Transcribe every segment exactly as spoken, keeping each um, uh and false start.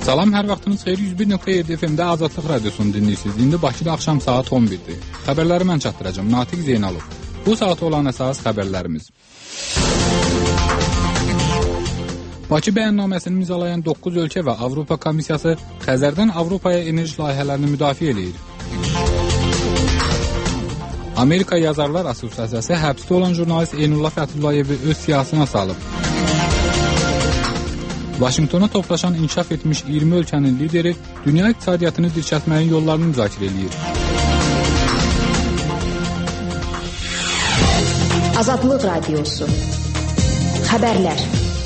Salam, hər vaxtınız xeyir. yüz bir nöqtə yeddi F M-də Azadlıq Radiosunu dinləyirsiniz. İndi Bakıda axşam saat on birdir. Xəbərləri mən çatdıracağım. Natiq Zeynalov. Bu saat olan əsas xəbərlərimiz. Bakı bəyannaməsini imzalayan doqquz ölkə və Avropa Komissiyası Xəzərdən Avropaya enerji layihələrini müdafiə eləyir. Amerika Yazarlar Assosiasiyası həbsdə olan jurnalist Eynullah Fəthullayevi öz siyasına salıb. Vaşinqtona toplaşan inkişaf etmiş iyirmi ölkənin lideri dünya iqtisadiyyatını dirçəltməyin yollarını müzakirə eləyir. Azadlıq Radiosu. Xəbərlər.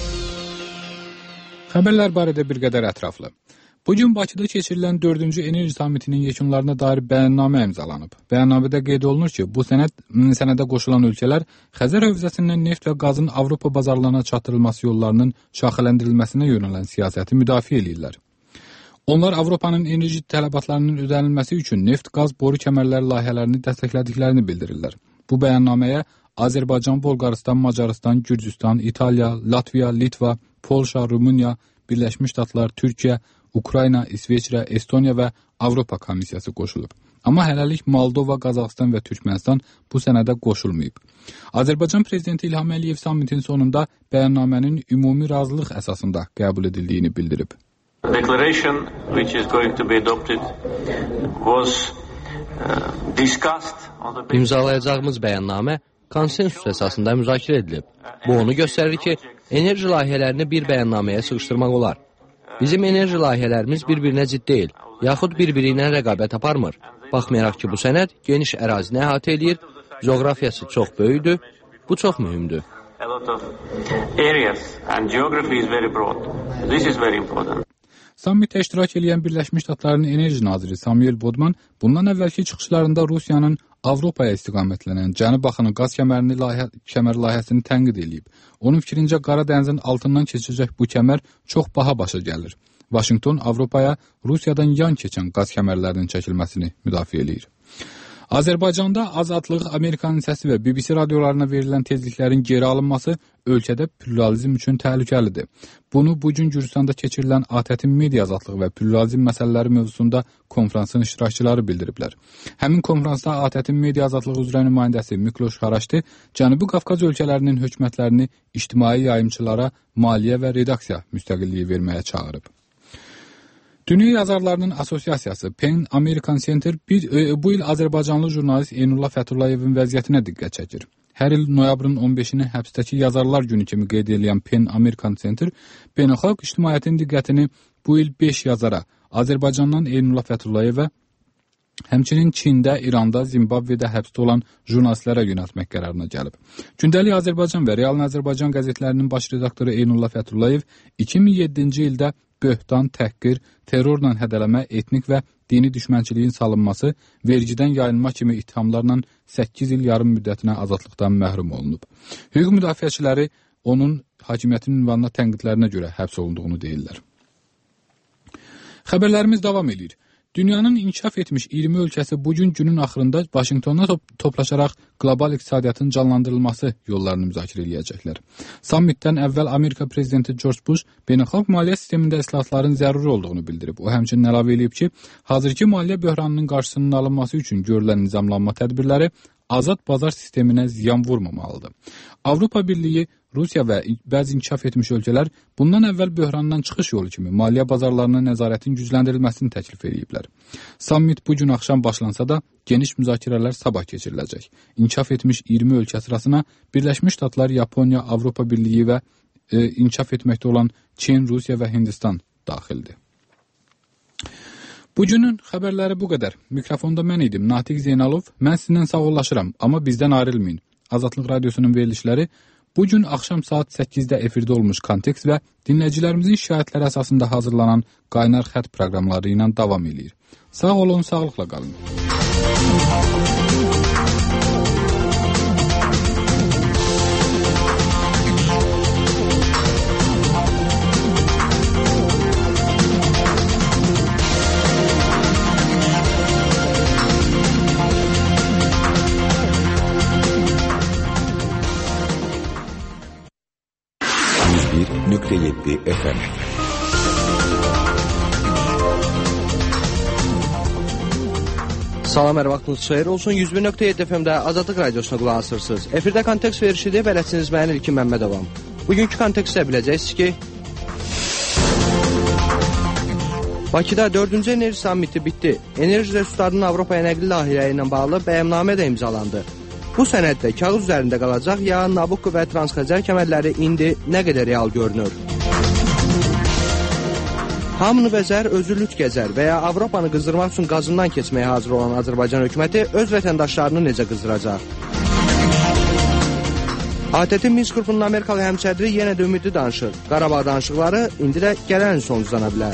Xəbərlər barədə bir qədər ətraflı. Bugün Bakıda keçirilən dördüncü enerji sammitinin yekunlarına dair bəyannamə imzalanıb. Bəyannamədə qeyd olunur ki, bu sənəd sənədə qoşulan ölkələr Xəzər hövzəsindən neft və qazın Avropa bazarlarına çatdırılması yollarının şaxələndirilməsinə yönələn siyasəti müdafiə edirlər. Onlar Avropanın enerji tələbatlarının ödənilməsi üçün neft, qaz, boru kəmərləri layihələrini dəstəklədiklərini bildirirlər. Bu bəyannaməyə Azərbaycan, Bolqarıstan, Macarıstan, Gürcüstan, İtaliya, Latviya, Litva, Polşa, Rumıniya, Birləşmiş Ştatlar, Türkiyə, Ukrayna, İsveçrə, Estoniya və Avropa Komissiyası qoşulub. Amma hələlik Moldova, Qazaxıstan və Türkmənistan bu sənədə qoşulmayıb. Azərbaycan Prezidenti İlham Əliyev sammitin sonunda bəyannamənin ümumi razılıq əsasında qəbul edildiyini bildirib. Declaration which is going to be adopted was uh, discussed on the İmzalayacağımız bəyannamə konsensus əsasında müzakirə edilib. Bu onu göstərir ki, enerji layihələrini bir bəyannaməyə sığışdırmaq olar. Bizim enerji layihələrimiz bir-birinə zidd deyil, yaxud bir-biri ilə rəqabət aparmır. Baxmayaraq ki, bu sənəd geniş ərazini əhatə edir, coğrafiyası çox böyükdür, bu çox mühümdür. Sammitdə iştirak edən Birləşmiş Ştatların enerji naziri Samuel Bodman bundan əvvəlki çıxışlarında Rusiyanın Avropaya istiqamətlənən Cənub axını qaz kəmərini layihə, kəmər layihəsini tənqid edib. Onun fikrincə Qara dənizin altından keçəcək bu kəmər çox baha başa gəlir. Vaşinqton Avropaya Rusiyadan yan keçən qaz kəmərlərinin çəkilməsini müdafiə eləyir. Azərbaycanda Azadlıq, Amerikanın səsi və B B C radiolarına verilən tezliklərin geri alınması ölkədə pluralizm üçün təhlükəlidir. Bunu bugün Gürcüstanda keçirilən A T Ə-in media azadlığı və pluralizm məsələləri mövzusunda konfransın iştirakçıları bildiriblər. Həmin konfransda A T Ə-in media azadlığı üzrə nümayəndəsi Mikloş Haraşti Cənubi Qafqaz ölkələrinin hökumətlərini ictimai yayımçılara maliyyə və redaksiya müstəqilliyi verməyə çağırıb. Dünya Yazarlarının Assosiasiyası Pan American Center bir, e, bu il Azərbaycanlı jurnalist Eynullah Fətullayevin vəziyyətinə diqqət çəkir. Hər il noyabrın on beşini həbsdəki Yazarlar Günü kimi qeyd edən Pan American Center beynəlxalq ictimaiyyətin diqqətini bu il beş yazara, Azərbaycandan Eynullah Fətullayevə, həmçinin Çində, İranda, Zimbabvedə həbsdə olan jurnalistlərə yönəltmək qərarına gəlib. Gündəlik Azərbaycan və Real Azərbaycan qəzetlərinin baş redaktoru Eynullah Fətullayev iki min yeddinci ildə böhtan, təhqir, terrorla hədələmə, etnik və dini düşmənçiliyin salınması, vergidən yayınma kimi ittihamlarla səkkiz il yarım müddətinə azadlıqdan məhrum olunub. Hüquq müdafiəçiləri onun hakimiyyətin ünvanına tənqidlərinə görə həbs olunduğunu deyirlər. Xəbərlərimiz davam edir. Dünyanın inkişaf etmiş iyirmi ölkəsi bugün günün axırında Vaşinqtonda top toplaşaraq qlobal iqtisadiyyatın canlandırılması yollarını müzakirə edəcəklər. Sammitdən əvvəl Amerika prezidenti George Bush beynəlxalq maliyyə sistemində islahatların zəruri olduğunu bildirib. O həmçinin əlavə edib ki, hazırki maliyyə böhranının qarşısının alınması üçün görülən nizamlanma tədbirləri azad bazar sisteminə ziyan vurmamalıdır. Avropa Birliyi, Rusiya və bəzi inkişaf etmiş ölkələr bundan əvvəl böhrandan çıxış yolu kimi maliyyə bazarlarına nəzarətin gücləndirilməsini təklif ediblər. Sammit bu gün axşam başlansa da geniş müzakirələr sabah keçiriləcək. İnkişaf etmiş iyirmi ölkə sırasına Birləşmiş Ştatlar, Yaponiya, Avropa Birliyi və e, inkişaf etməkdə olan Çin, Rusiya və Hindistan daxildir. Bugünün xəbərləri bu qədər. Mikrofonda mən idim, Natiq Zeynalov. Mən sizinlə sağollaşıram, amma bizdən ayrılmayın. Azadlıq Radiosunun verilişləri bugün axşam saat səkkizdə efirdə olmuş Kontekst və dinləyicilərimizin şikayətləri əsasında hazırlanan Qaynar Xətt proqramları ilə davam edir. Sağ olun, sağlıqla qalın. yüz bir nöqtə yeddi F M Salam, hər vaxtınız xeyir olsun. yüz bir nöqtə yeddi F M-də Azadlıq Radiosuna qulaq asırsınız. Efirdə kontekst verişidir, bələdçiniz mən İlkin Məmmədovam. Bugünkü kontekstdə biləcəksiniz ki, Bakıda dördüncü enerji sammiti bitdi. Enerji resurslarının Avropaya nəqli layihələri ilə bağlı bəyannamə də imzalandı. Bu sənəddə kağız üzərində qalacaq ya Nabucco və Transxəzər kəmərləri indi nə qədər real görünür? Hamını bəzər, özü lüt gəzər və ya Avropanı qızdırmaq üçün qazından keçməyə hazır olan Azərbaycan hökuməti öz vətəndaşlarını necə qızdıracaq? A T T Minsk qrupunun Amerikalı həmsədri yenə də ümidli danışır. Qarabağ danışıqları indi də gələn sonuclana bilər.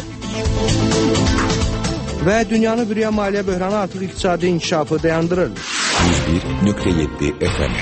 Və dünyanı bürüyən maliyyə böhranı artıq iqtisadi inkişafı dayandırır. yüz bir nöqtə yeddi F M.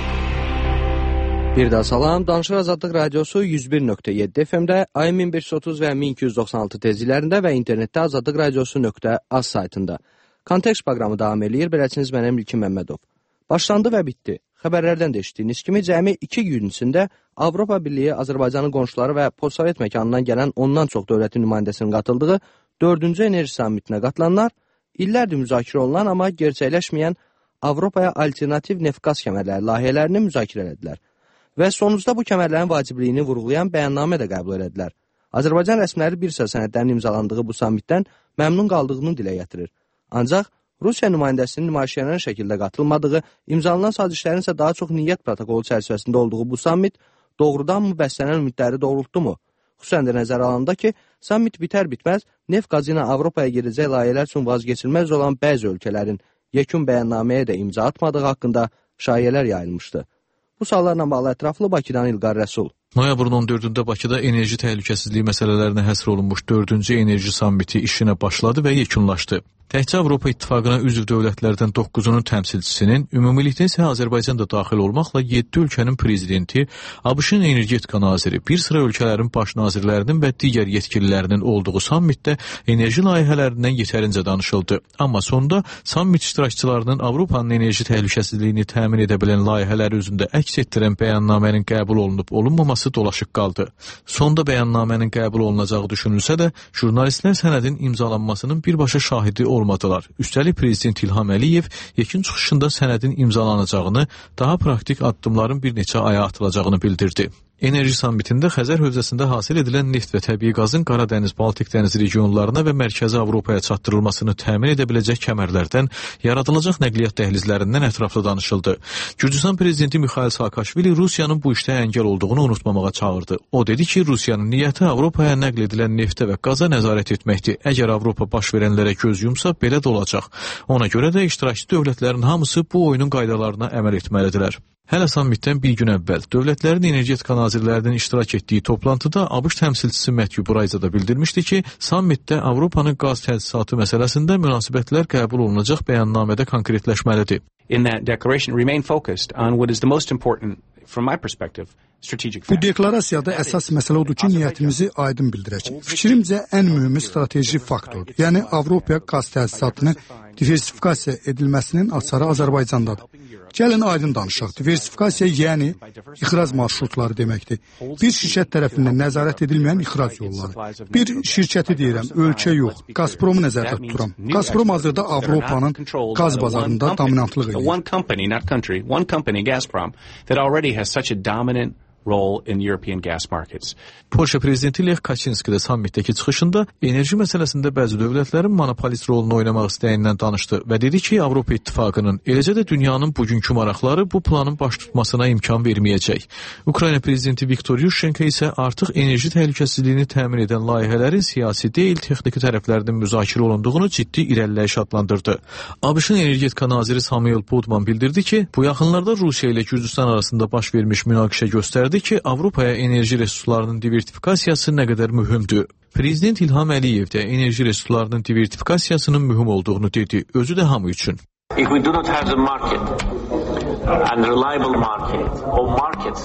Bir daha salam, Danışıq Azadlıq Radiosu yüz bir nöqtə yeddi F M-də A M min beş yüz otuz və min iki yüz doxsan altı tezliklərində və internetdə azadlıq radiosu nöqtə az saytında. Kontekst proqramı davam eləyir, beləciniz mənim İlkin Məmmədov. Başlandı və bitdi. Xəbərlərdən də eşitdiyiniz kimi cəmi iki gün içində Avropa Birliyi, Azərbaycanın qonşuları və postsovet məkanından gələn ondan çox dövlətin nümayəndəsinin qatıldığı dördüncü enerji sammitinə qatılanlar illərdir müzakirə olunan, amma gerçəkləşməyən Avropaya alternativ neft-qaz kəmərləri layihələrini müzakirə edilər. Və sonucda bu kəmərlərin vacibliyini vurğulayan bəyannamə də qəbul edilər. Azərbaycan rəsmiləri bir sıra sənədlərin imzalandığı bu sammitdən məmnun qaldığını dilə gətirir. Ancaq Rusiya nümayəndəsinin nümayişlənən şəkildə qatılmadığı, imzalanan sazişlərin isə daha çox niyyət protokolu çərçivəsində olduğu bu sammit doğrudan mı bəslənən ümidləri doğrultdu mu? Xüsusən də nəzərə alanda ki, sammit bitər-bitməz neft qazı ilə Avropaya gedəcək layihələr üçün vazgeçilməz olan bəzi ölkələrin yekun bəyannaməyə də imza atmadığı haqqında şayələr yayılmışdı. Bu suallarla bağlı ətraflı Bakıdan İlqar Rəsul. Noyabrın on dördündə Bakıda enerji təhlükəsizliyi məsələlərinə həsr olunmuş dördüncü enerji sammiti işinə başladı və yekunlaşdı. Təkcə Avropa İttifaqına üzv dövlətlərdən doqquzunun təmsilçisinin, ümumilikdə isə Azərbaycan da daxil olmaqla yeddi ölkənin prezidenti, ABŞ-ın energetika naziri, bir sıra ölkələrin baş nazirlərinin və digər yetkililərinin olduğu sammitdə enerji layihələrindən yetərincə danışıldı. Amma sonda sammit iştirakçılarının Avropanın enerji təhlükəsizliyini təmin edə bilən layihələri üzündə əks etdirən bəyannamənin qəbul olunub olunmaması dolaşıq qaldı. Sonda bəyannamənin qəbul olunacağı düşünülsə də, jurnalistlər sənədin imzalanmasının birbaşa şahidi olmadılar. Üstəlik Prezident İlham Əliyev yekun çıxışında sənədin imzalanacağını, daha praktik addımların bir neçə aya atılacağını bildirdi. Enerji sammitində Xəzər hövzəsində hasil edilən neft və təbii qazın Qaradəniz, Baltik dəniz regionlarına və Mərkəzi Avropaya çatdırılmasını təmin edə biləcək kəmərlərdən, yaradılacaq nəqliyyat dəhlizlərindən ətraflı danışıldı. Gürcüstan prezidenti Mikhail Saakashvili Rusiyanın bu işdə əngəl olduğunu unutmamağa çağırdı. O dedi ki, Rusiyanın niyyəti Avropaya nəql edilən neftə və qaza nəzarət etməkdir. Əgər Avropa baş verənlərə göz yumsa, belə də olacaq. Ona görə də iştirakçı dövlətlərin hamısı bu oyunun qaydalarına əməl etməlidirlər. Hələ sammitdən bir gün əvvəl dövlətlərin energetika nazirlərinin iştirak etdiyi toplantıda ABŞ təmsilçisi Matthew Bryza da bildirmişdi ki, sammitdə Avropanın qaz təsisatı məsələsində münasibətlər qəbul olunacaq bəyannamədə konkretləşməlidir. In that declaration remain focused on what is the most important from my perspective. Bu deklarasiyada əsas məsələ odur ki, niyyətimizi aydın bildirək. Fikrimcə ən mühümü strateji faktordur. Yəni Avropaya qaz təsisatının diversifikasiya edilməsinin açarı Azərbaycandadır. Gəlin aydın danışaq. Diversifikasiya yəni ixrac marşrutları deməkdir. Bir şirkət tərəfindən nəzarət edilməyən ixrac yolları. Bir şirkəti deyirəm, ölkə yox. Gazpromu nəzərdə tuturam. Gazprom hazırda Avropanın qaz bazarında dominantlıq edir. One company, not country, one company, Gazprom, that already has such a dominant role in European gas markets. Polşa prezidenti Lech Kaczynski də sammitdəki çıxışında enerji məsələsində bəzi dövlətlərin monopolist rolunu oynamaq istəyindən danışdı və dedi ki, Avropa İttifaqının, eləcə də dünyanın bugünkü maraqları bu planın baş tutmasına imkan verməyəcək. Ukrayna prezidenti Viktor Yushchenko isə artıq enerji təhlükəsizliyini təmin edən layihələrin siyasi deyil, texniki tərəflərinin müzakirə olunduğunu ciddi irəliləyiş adlandırdı. ABŞ-ın energetika naziri Samuel Bodman bildirdi ki, bu yaxınlarda Rusiya ilə Gürcüstan arasında baş vermiş münaqişə göstərdi ki, Avropaya enerji resurslarının diversifikasiyası nə qədər mühümdür. Prezident İlham Əliyev də enerji resurslarının diversifikasiyasının mühüm olduğunu dedi, özü də hamı üçün. If we do not have the market and reliable market or markets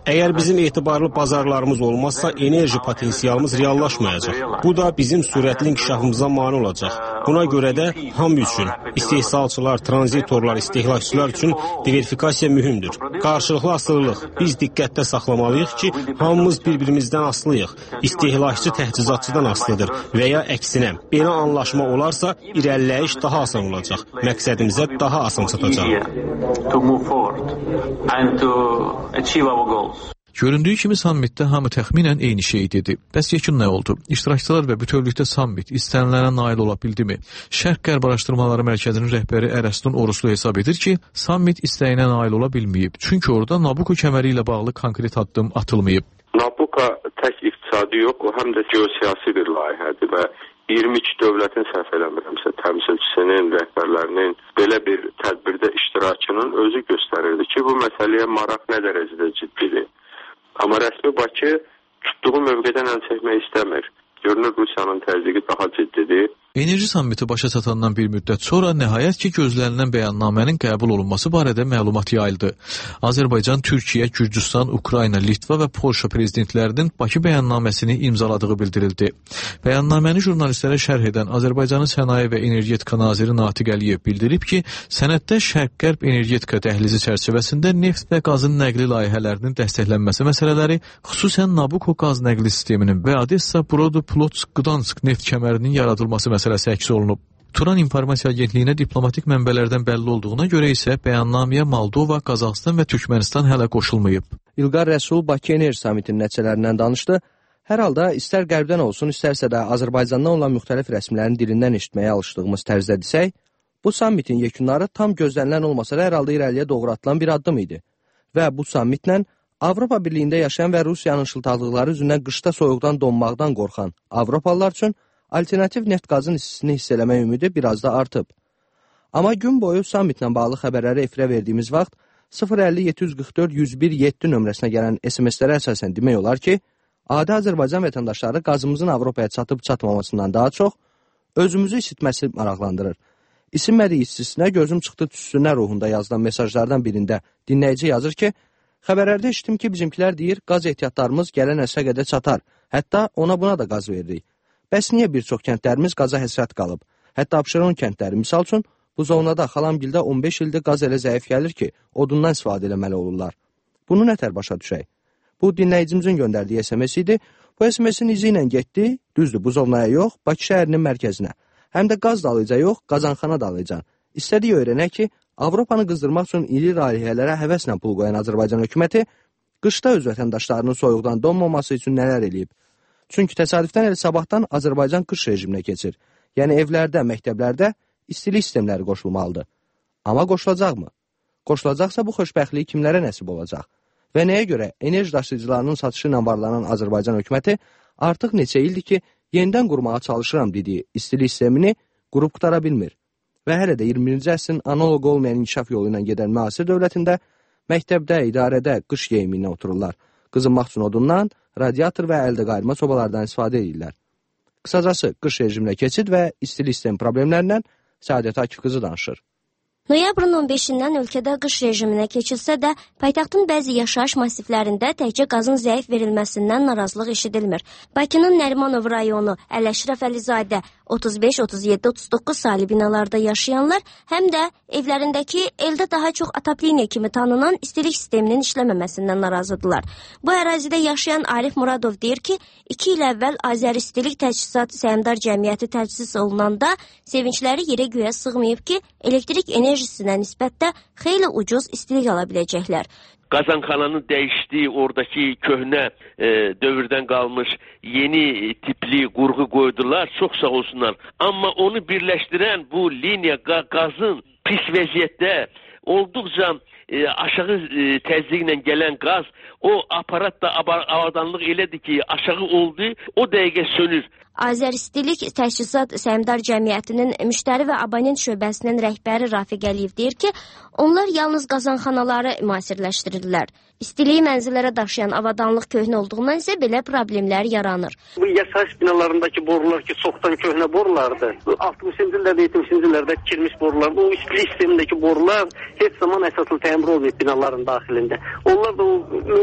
Əgər bizim etibarlı bazarlarımız olmazsa, enerji potensialımız reallaşmayacaq. Bu da bizim sürətli inkişafımıza mane olacaq. Buna görə də ham üçün, istehsalçılar, tranzitorlar, istehlakçılar üçün diversifikasiya mühümdür. Qarşılıqlı asılılıq. Biz diqqətdə saxlamalıyıq ki, hamımız bir-birimizdən asılıyıq. İstehlakçı təchizatçıdan asılıdır və ya əksinə. Belə anlaşma olarsa, irəliləyiş daha asan olacaq. Məqsədimizə daha asan çatacaq. Göründüyü kimi sammitdə hamı təxminən eyni şey dedi. Bəs yekun nə oldu? İştirakçılar və bütövlükdə sammit istənilənə nail ola bildimi? Şərq-Qərb Araşdırmaları Mərkəzinin rəhbəri Ərəstun Oruslu hesab edir ki, sammit istəyinə nail ola bilməyib. Çünki orada Nabucco kəməri ilə bağlı konkret addım atılmayıb. Nabucco tək iqtisadi yox, o həm də geosiyasi bir layihədir və iyirmi iki dövlətin səhv eləmirəmsə təmsilçisinin, rəhbərlərinin belə bir tədbirdə iştirakının özü göstərirdi ki, bu məsələyə maraq nə dərəcədə ciddidir. Amma rəsmi Bakı tutduğu mövqedən əl çəkmək istəmir. Görünür Rusiyanın təzyiqi daha ciddidir. Enerji sammiti başa çatandan bir müddət sonra nəhayət ki, gözlənilən bəyannamənin qəbul olunması barədə məlumat yayıldı. Azərbaycan, Türkiyə, Gürcüstan, Ukrayna, Litva və Polşa prezidentlərinin Bakı bəyannaməsini imzaladığı bildirildi. Bəyannaməni jurnalistlərə şərh edən Azərbaycanın Sənaye və Energetika naziri Natiq Əliyev bildirib ki, sənəddə Şərq-Qərb energetika dəhlizi çərçivəsində neft və qazın nəqli layihələrinin dəstəklənməsi məsələləri, xüsusən Nabucco qaz nəqli sisteminin və Odessa, Brodo, Plotsk, Gdansk neft kəmərinin yaradılması məsələsi əks olunub. Turan İnformasiya Agentliyinə diplomatik mənbələrdən bəlli olduğuna görə isə bəyannaməyə Moldova, Qazaxstan və Türkmənistan hələ qoşulmayıb. İlqar Rəsul Bakı Enerji Samitinin nəticələrindən danışdı. Hər halda istər qərbdən olsun, istərsə də Azərbaycandan olan müxtəlif rəsmilərin dilindən eşitməyə alışdığımız tərzdə desək, bu sammitin yekunları tam gözlənilən olmasa da hər halda irəliyə doğru atılan bir addım idi. Və bu sammitlə Avropa Birliyində yaşayan və Rusiyanın şıltaqlıqları üzündən qışda soyuqdan donmaqdan qorxan Avropalılar üçün alternativ neft qazın istisini hiss eləmək ümidi biraz da artıb. Amma gün boyu sammitlə bağlı xəbərləri efirə verdiyimiz vaxt sıfır əlli yeddi yüz qırx dörd yüz bir yeddi nömrəsinə gələn S M S-lərə əsasən demək olar ki, adi Azərbaycan vətəndaşları qazımızın Avropaya çatıb çatmamasından daha çox özümüzü isitməsi maraqlandırır. İsinmədiyi istisinə gözüm çıxdı tüssünə ruhunda yazılan mesajlardan birində dinləyici yazır ki, xəbərlərdə eşitdim ki, bizimkilər deyir, qaz ehtiyatlarımız gələn əsrə qədər çatar, hətta ona buna da qaz veririk. Bəs niyə bir çox kəndlərimiz qaza həsrət qalıb? Hətta Abşeron kəndləri, misal üçün, bu zonada Xalamgildə on beş ildir qaz elə zəif gəlir ki, odundan istifadə eləməli olurlar. Bunu nətər başa düşək? Bu, dinləyicimizin göndərdiyi S M S idi. Bu S M S-in izi ilə getdi, düzdür, bu zonaya yox, Bakı şəhərinin mərkəzinə. Həm də qaz dalıca yox, qazanxana dalıca. İstədiyi öyrənək ki, Avropanı qızdırmaq üçün iri layihələrə həvəslə pul qoyan Azərbaycan hökuməti qışda öz vətəndaşlarının soyuqdan donmaması üçün nələr eləyib? Çünki təsadüfdən elə sabahdan Azərbaycan qış rejiminə keçir. Yəni evlərdə, məktəblərdə istilik sistemləri qoşulmalıdır. Amma qoşulacaqmı? Qoşulacaqsa bu xoşbəxtlik kimlərə nəsib olacaq? Və nəyə görə enerji daşıyıcılarının satışı ilə varlanan Azərbaycan hökuməti artıq neçə ildir ki, yenidən qurmağa çalışıram dediyi istilik sistemini qurub qutara bilmir. Və hələ də iyirmi birinci əsrin analoq olmayan inkişaf yolu ilə gedən müasir dövlətində məktəbdə, idarədə qış geyimi ilə otururlar. Qızınmaq üçün odundan, radiator və əldə qayırma sobalardan istifadə edirlər. Qısacası, qış rejiminə keçid və istilik sistemi problemlərindən Səadət Akif qızı danışır. Noyabrın on beşindən ölkədə qış rejiminə keçilsə də, paytaxtın bəzi yaşayış masiflərində təkcə qazın zəif verilməsindən narazılıq eşidilmir. Bakının Nərimanov rayonu, Əl-Əşrəf Əlizadə, otuz beş, otuz yeddi, otuz doqquz saylı binalarda yaşayanlar həm də evlərindəki eldə daha çox atapliniya kimi tanınan istilik sisteminin işləməməsindən narazıdırlar. Bu ərazidə yaşayan Arif Muradov deyir ki, iki il əvvəl Azər İstilik Təchizat Səhmdar Cəmiyyəti təsis olunanda sevincləri yerə göyə sığmayıb ki, elektrik enerjisinə nisbətdə xeyli ucuz istilik ala biləcəklər. Qazanxananın dəyişdiyi oradakı köhnə e, dövrdən qalmış yeni tipli qurğu qoydular, çox sağ olsunlar. Amma onu birləşdirən bu liniya qazın pis vəziyyətdə olduqca e, aşağı e, təzyiqlə gələn qaz, o aparat da avadanlıq elədir ki, aşağı oldu, o dəqiqə sönür. Azər İstilik Təchizat Səhmdar Cəmiyyətinin müştəri və abonent şöbəsinin rəhbəri Rafiq Əliyev deyir ki, onlar yalnız qazanxanaları müasirləşdirirlər. İstiliyi mənzillərə daşıyan avadanlıq köhnə olduğundan isə belə problemlər yaranır. Bu yaşayış binalarındakı borular ki, çoxdan köhnə borulardır. altmışıncı illərdə, yetmişinci illərdə tikilmiş borular, o istilik sistemindəki borular heç zaman əsaslı təmir olmayıb binaların daxilində. Onlar da o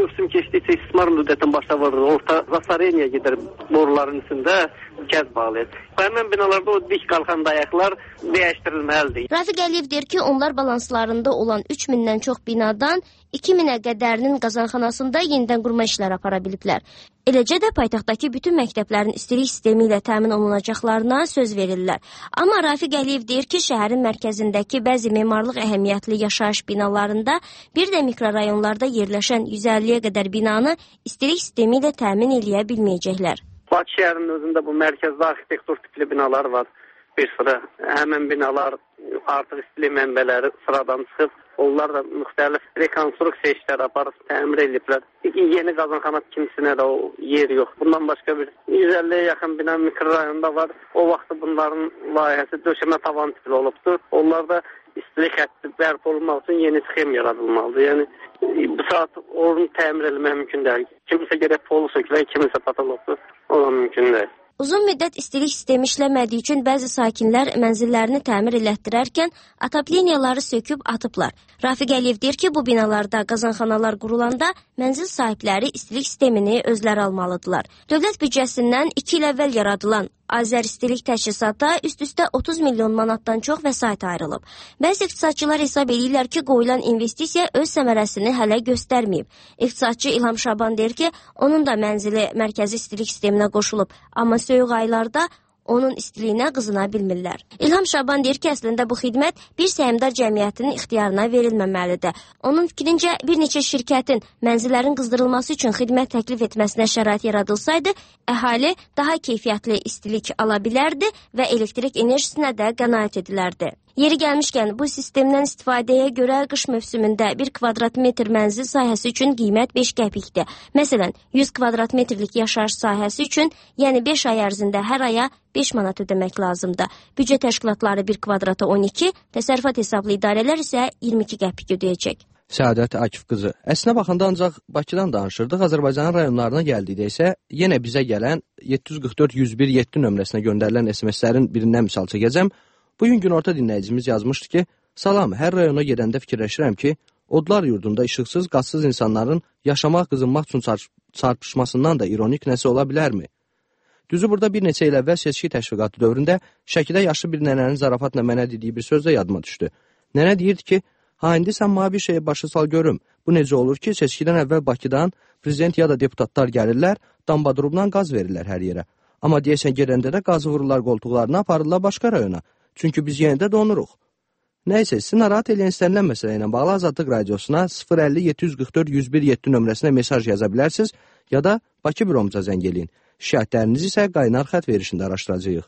mövsüm keçdikcə istismar müddətin başa vurur. Orta Zasareniyə gedir boruların üstündə gəz bağlayır. Həmin binalarda o dik qalxan dayaqlar dəyişdirilməlidir. Rafiq Əliyev deyir ki, onlar balanslarında olan üç mindən çox binadan iki minə qədərinin qazanxanasında yenidən qurma işləri apara biliblər. Eləcə də paytaxtdakı bütün məktəblərin istilik sistemi ilə təmin olunacaqlarına söz verirlər. Amma Rafiq Əliyev deyir ki, şəhərin mərkəzindəki bəzi memarlıq əhəmiyyətli yaşayış binalarında, bir də mikrorayonlarda yerləşən yüz əlliyə qədər binanı istilik sistemi ilə təmin eləyə bilməyəcəklər. Bakı şəhərinin özündə bu mərkəzdə arxitektur tipli binalar var. Bir sıra həmin binalar artıq istilik mənbələri sıradan çıxıb, onlar da müxtəlif rekonstruksiya işləri aparıb təmir ediblər. Yeni qazanxana tikintisinə də o yer yox. Bundan başqa bir yüz əlliyə yaxın bina mikrorayonda var. O vaxt bunların layihəsi döşəmə tavan tipli olubdur. Onlarda istilik xətti bərpa olunmaq üçün yeni sxem yaradılmalıdır. Yəni bu saat onu təmir etmək mümkün deyil. Kimisə gərək polu sökülər, kimisə patologdur. O da mümkün deyil. Uzun müddət istilik sistemi işləmədiyi üçün bəzi sakinlər mənzillərini təmir elətdirərkən atapleniyaları söküb atıblar. Rafiq Əliyev deyir ki, bu binalarda qazanxanalar qurulanda mənzil sahibləri istilik sistemini özləri almalıdırlar. Dövlət büdcəsindən iki il əvvəl yaradılan Azər İstilik Təchizata üst-üstə otuz milyon manatdan çox vəsait ayrılıb. Bəzi iqtisadçılar hesab edirlər ki, qoyulan investisiya öz səmərəsini hələ göstərməyib. İqtisadçı İlham Şaban deyir ki, onun da mənzili mərkəzi istilik sisteminə qoşulub, amma soyuq aylarda onun istiliyinə qızına bilmirlər. İlham Şaban deyir ki, əslində bu xidmət bir səhmdar cəmiyyətinin ixtiyarına verilməməlidir. Onun fikrincə, bir neçə şirkətin mənzillərin qızdırılması üçün xidmət təklif etməsinə şərait yaradılsaydı, əhali daha keyfiyyətli istilik ala bilərdi və elektrik enerjisinə də qənaət edilərdi. Yeri gəlmişkən, bu sistemdən istifadəyə görə qış mövsümündə bir kvadrat metr mənzil sahəsi üçün qiymət beş qəpikdir. Məsələn, yüz kvadrat metrlik yaşayış sahəsi üçün, yəni beş ay ərzində hər aya beş manat ödəmək lazımdır. Büdcə təşkilatları bir kvadrata on iki, təsərrüfat hesablı idarələr isə iyirmi iki qəpik ödəyəcək. Səadət Akif qızı, əslinə baxanda ancaq Bakıdan danışırdıq, Azərbaycanın rayonlarına gəldikdə isə yenə bizə gələn yeddi yüz qırx dörd yüz bir yeddi nömrəsinə göndərilən S M S-lərin birindən misal çəkəcəm. Bugün günorta dinləyicimiz yazmışdı ki, salam, hər rayona gedəndə fikirləşirəm ki, odlar yurdunda işıqsız, qazsız insanların yaşamaq, qızınmaq üçün çarpışmasından da ironik nəsə ola bilərmi? Düzü burada bir neçə il əvvəl seçki təşviqatı dövründə Şəkidə yaşlı bir nənənin zarafatla mənə dediyi bir söz də yadıma düşdü. Nənə deyirdi ki, ha, indi sən ma bir şeyə başa sal görüm. Bu necə olur ki, seçkidən əvvəl Bakıdan prezident ya da deputatlar gəlirlər, dambadrubdan qaz verirlər hər yerə. Amma deyəsən gedəndə də qazı vururlar qoltuqlarına, aparırlar başqa rayona. Çünki biz yenə də donuruq. Nəysə, sizi narahat eləyən istənilən məsələ ilə bağlı Azadlıq Radiosuna sıfır əlli yeddi yüz qırx dörd yüz bir yeddi nömrəsinə mesaj yaza bilərsiniz ya da Bakı büromuza zəng eləyin. Şikayətlərinizi isə qaynar xətt verişində araşdıracağıq.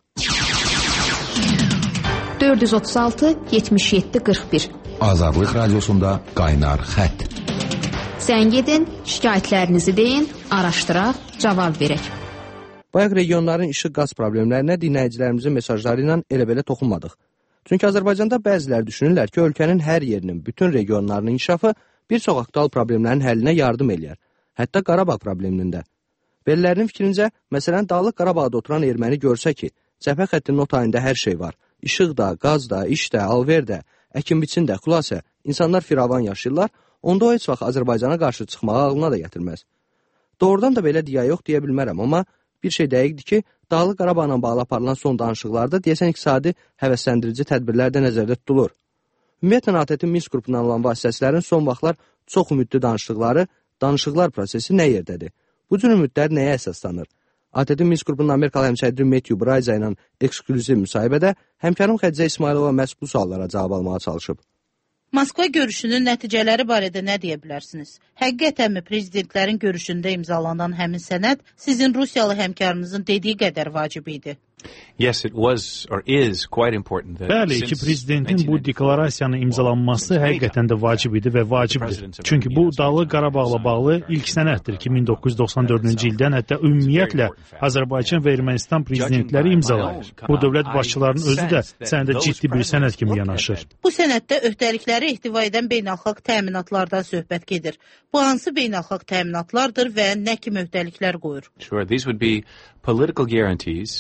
dörd yüz otuz altı yetmiş yeddi qırx bir Azadlıq Radiosunda qaynar xətt. Zəng edin, şikayətlərinizi deyin, araşdıraq, cavab verək. Bayaq regionların işıq qaz problemlərinə dinləyicilərimizin mesajları ilə elə-belə toxunmadıq. Çünki Azərbaycanda bəziləri düşünürlər ki, ölkənin hər yerinin, bütün regionlarının inkişafı bir çox aktual problemlərin həllinə yardım eləyər. Hətta Qarabağ probleminin də. Bəzilərinin fikrincə, məsələn, Dağlıq Qarabağda oturan erməni görsə ki, cəbhə xəttinin o tayında hər şey var. İşıq da, qaz da, iş də, alver də, əkin biçin də, xülasə, insanlar firavan yaşayırlar, onda o heç vaxt Azərbaycana qarşı çıxmağı ağlına da gətirməz. Doğrudan da belə deyə yox deyə bilmərəm, amma bir şey dəqiqdir ki, Dağlıq Qarabağla bağlı aparılan son danışıqlarda deyəsən iqtisadi həvəsləndirici tədbirlər də nəzərdə tutulur. Ümumiyyətlə, A T T Minsk qrupundan olan vasitəsilərin son vaxtlar çox ümidli danışdıqları danışıqlar prosesi nə yerdədir? Bu cür ümidlər nəyə əsaslanır? A T T Minsk qrupunun Amerikalı həmsədri Matthew Braiza ilə eksklüziv müsahibədə həmkarım Xədicə İsmailova məhz bu suallara cavab almağa çalışıb. Moskva görüşünün nəticələri barədə nə deyə bilərsiniz? Həqiqətənmi prezidentlərin görüşündə imzalanan həmin sənəd sizin Rusiyalı həmkarınızın dediyi qədər vacib idi? Yes, it was or is quite important. Bəli, iki prezidentin bu deklarasiyanın imzalanması həqiqətən də vacib idi və vacibdir. Çünki bu Dağlıq Qarabağla bağlı ilk sənəddir ki, min doqquz yüz doxsan dördüncü ildən hətta ümumiyyətlə Azərbaycan və Ermənistan prezidentləri imzalayır. Bu dövlət başçılarının özü də sənədə ciddi bir sənəd kimi yanaşır. Bu sənəddə öhdəlikləri ehtiva edən beynəlxalq təminatlardan söhbət gedir. Bu hansı beynəlxalq təminatlardır və nə kimi öhdəliklər qoyur? Sure, these would be political guarantees. Bu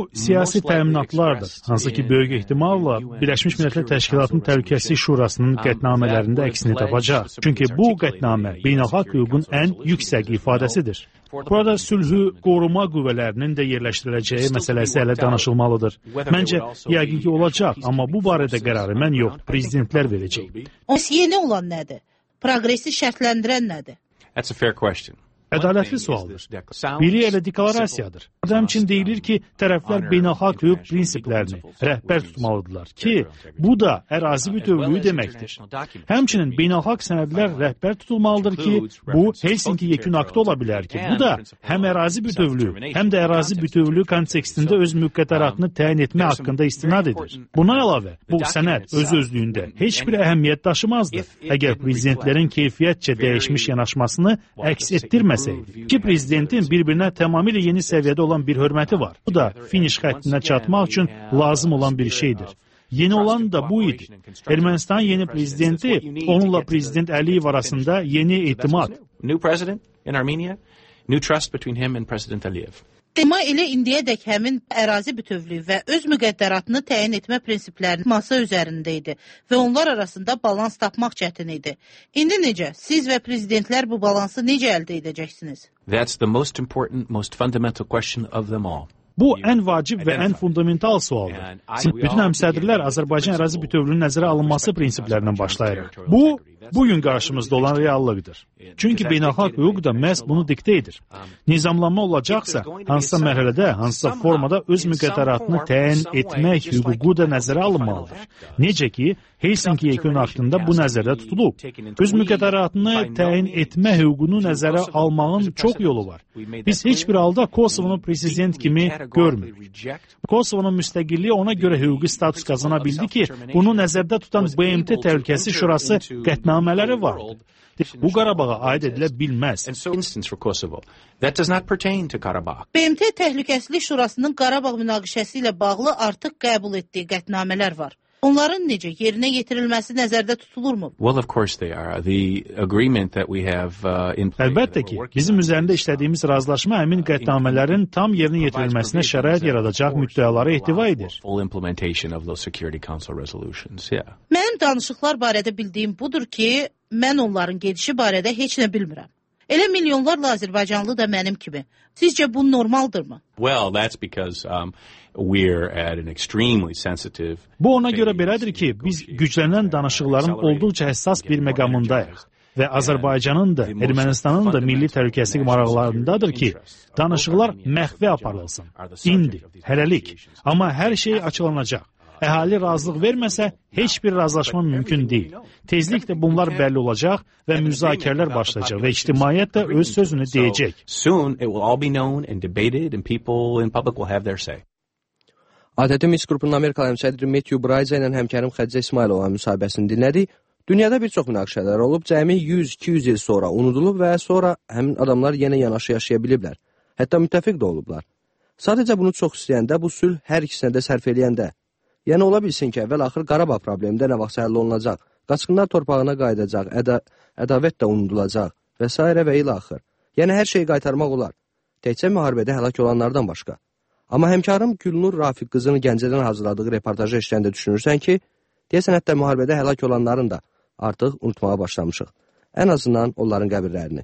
siyasi təminatlardır, hansı ki, böyük ehtimalla Birləşmiş Millətlər Təşkilatının Təhlükəsizlik Şurasının qətnamələrində əksini tapacaq. Çünki bu qətnamə beynəlxalq hüququn ən yüksək ifadəsidir. Burada sülhü qoruma qüvvələrinin də yerləşdiriləcəyi məsələsi hələ danışılmalıdır. Məncə, yəqin ki, olacaq, amma bu barədə qərarı mən yox, prezidentlər verəcək. O yeni olan nədir? Proqresi şərtləndirən nədir? That's a fair question. Ədalətli sualdır. Biri elə deklarasiyadır. Həmçinin deyilir ki, tərəflər beynəlxalq hüquq prinsiplərini rəhbər tutmalıdırlar ki, bu da ərazi bütövlüyü deməkdir. Həmçinin beynəlxalq sənədlər rəhbər tutulmalıdır ki, bu Helsinki yekun aktı ola bilər ki, bu da həm ərazi bütövlüyü, həm də ərazi bütövlüyü kontekstində öz müqəddəratını təyin etmə haqqında istinad edir. Buna əlavə, bu sənəd öz-özlüyündə heç bir əhəmiyyət daşımazdır, əgər prezidentlərin keyfiyyətcə dəyişmiş yanaşmasını əks etdirməsəydi. İki prezidentin bir-birinə tamamilə yeni səviyyədə olan bir hörməti var. Bu da finiş xəttinə çatmaq üçün lazım olan bir şeydir. Yeni olan da bu idi. Ermənistan yeni prezidenti, onunla prezident Əliyev arasında yeni etimad. New president in Armenia, new trust between him and President Aliyev. Tema elə indiyədək həmin ərazi bütövlüyü və öz müqəddəratını təyin etmə prinsiplərinin masa üzərində idi və onlar arasında balans tapmaq çətin idi. İndi necə? Siz və prezidentlər bu balansı necə əldə edəcəksiniz? That's the most important, most fundamental question of them all. Bu ən vacib və ən fundamental sualdır. Bütün həmsədrlər Azərbaycan ərazi bütövlüyünün nəzərə alınması prinsiplərindən başlayır. Bu, bugün qarşımızda olan reallıqdır. Çünki beynəlxalq hüquq da məhz bunu diktə edir. Nizamlanma olacaqsa, hansısa mərhələdə, hansısa formada öz müqəddəratını təyin etmək hüququ da nəzərə alınmalıdır. Necə ki, Helsinki yekun aktında bu nəzərdə tutulub. Öz müqəddəratını təyin etmə hüququnu nəzərə almağın çox yolu var. Biz heç bir halda Kosovonu prezident kimi görmürük. Kosovonun müstəqilliyi ona görə hüquqi status qazana bildi ki, bunu nəzərdə tutan B M T Təhlükəsizlik Şurası qətnamələri vardı. Bu Qarabağa aid edilə bilməz. B M T Təhlükəsizlik Şurasının Qarabağ münaqişəsi ilə bağlı artıq qəbul etdiyi qətnamələr var. Onların necə yerinə yetirilməsi nəzərdə tutulurmu? Well, of course they are. The agreement that we have uh, in place. Əlbəttə ki, bizim üzərində işlədiyimiz razılaşma həmin qətnamələrin tam yerinə yetirilməsinə şərait yaradacaq müddəaları ehtiva edir. Full implementation of those Security Council resolutions. Yeah. Mənim danışıqlar barədə bildiyim budur ki, mən onların gedişi barədə heç nə bilmirəm. Elə milyonlarla Azərbaycanlı da mənim kimi. Sizcə bu normaldırmı? Well, that's because um, we're at an extremely sensitive. Bu ona görə belədir ki, biz güclənən danışıqların olduqca həssas bir məqamındayıq. Və Azərbaycanın da, Ermənistanın da milli təhlükəsizlik maraqlarındadır ki, danışıqlar məxfi aparılsın. İndi, hələlik. Amma hər şey açıqlanacaq. Əhali razılıq verməsə, heç bir razılaşma mümkün deyil. Tezliklə bunlar bəlli olacaq və müzakirələr başlayacaq və ictimaiyyət də öz sözünü deyəcək. Soon it will all be known and debated and people in public will have their say. A T T Mis qrupunun Amerikalı həmsədri Matthew Braiza ilə həmkarım Xədicə İsmailova müsahibəsini dinlədik. Dünyada bir çox münaqişələr olub, cəmi yüz iki yüz il sonra unudulub və sonra həmin adamlar yenə yanaşı yaşaya biliblər. Hətta müttəfiq də olublar. Sadəcə bunu çox istəyəndə, bu sülh hər ikisinə də sərf eləyəndə, yəni ola bilsin ki, əvvəl-axır Qarabağ problemində nə vaxt həll olunacaq, qaçqınlar torpağına qayıdacaq, əda, ədavət də unudulacaq və s. və ilə-axır. Yəni hər şeyi qaytarmaq olar. Təkcə müharibədə həlak olanlardan başqa. Amma həmkarım Gülnur Rafiq qızını Gəncədən hazırladığı reportajı işləndə düşünürsən ki, deyəsən hətta müharibədə həlak olanların da artıq unutmağa başlamışıq. Ən azından onların qəbirlərini.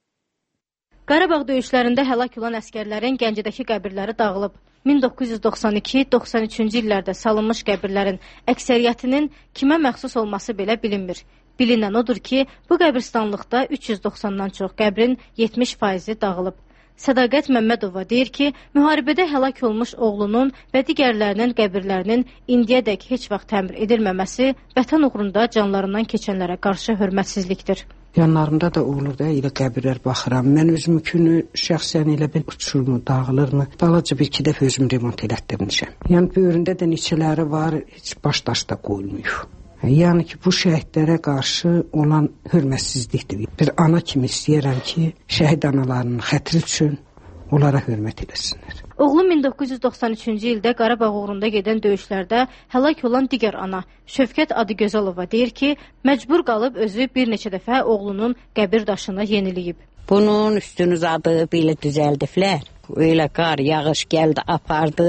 Qarabağ döyüşlərində həlak olan əskərlərin Gəncədəki qəbirləri dağılıb. min doqquz yüz doxsan iki doxsan üçüncü illərdə salınmış qəbirlərin əksəriyyətinin kimə məxsus olması belə bilinmir. Bilinən odur ki, bu qəbirstanlıqda üç yüz doxsandan çox qəbrin yetmiş faizi dağılıb. Sədaqət Məmmədova deyir ki, müharibədə həlak olmuş oğlunun və digərlərinin qəbirlərinin indiyədək heç vaxt təmir edilməməsi vətən uğrunda canlarından keçənlərə qarşı hörmətsizlikdir. Yanlarımda da olur da, elə qəbirlər baxıram. Mən özümükünü şəxsən elə bil uçurmu, dağılırmı? Balaca bir iki dəfə özüm remont elətdirmişəm. Yəni böyründə də neçələri var, heç baş daş da qoyulmuyor. Yəni ki, bu şəhidlərə qarşı olan hörmətsizlikdir. Bir ana kimi istəyirəm ki, şəhid analarının xətri üçün onlara hörmət eləsinlər. Oğlu min doqquz yüz doxsan üçüncü ildə Qarabağ uğrunda gedən döyüşlərdə həlak olan digər ana Şövkət Adıgözəlova deyir ki, məcbur qalıb özü bir neçə dəfə oğlunun qəbir daşını yeniləyib. Bunun üstünü zadı belə düzəldiblər. Elə qar, yağış gəldi, apardı.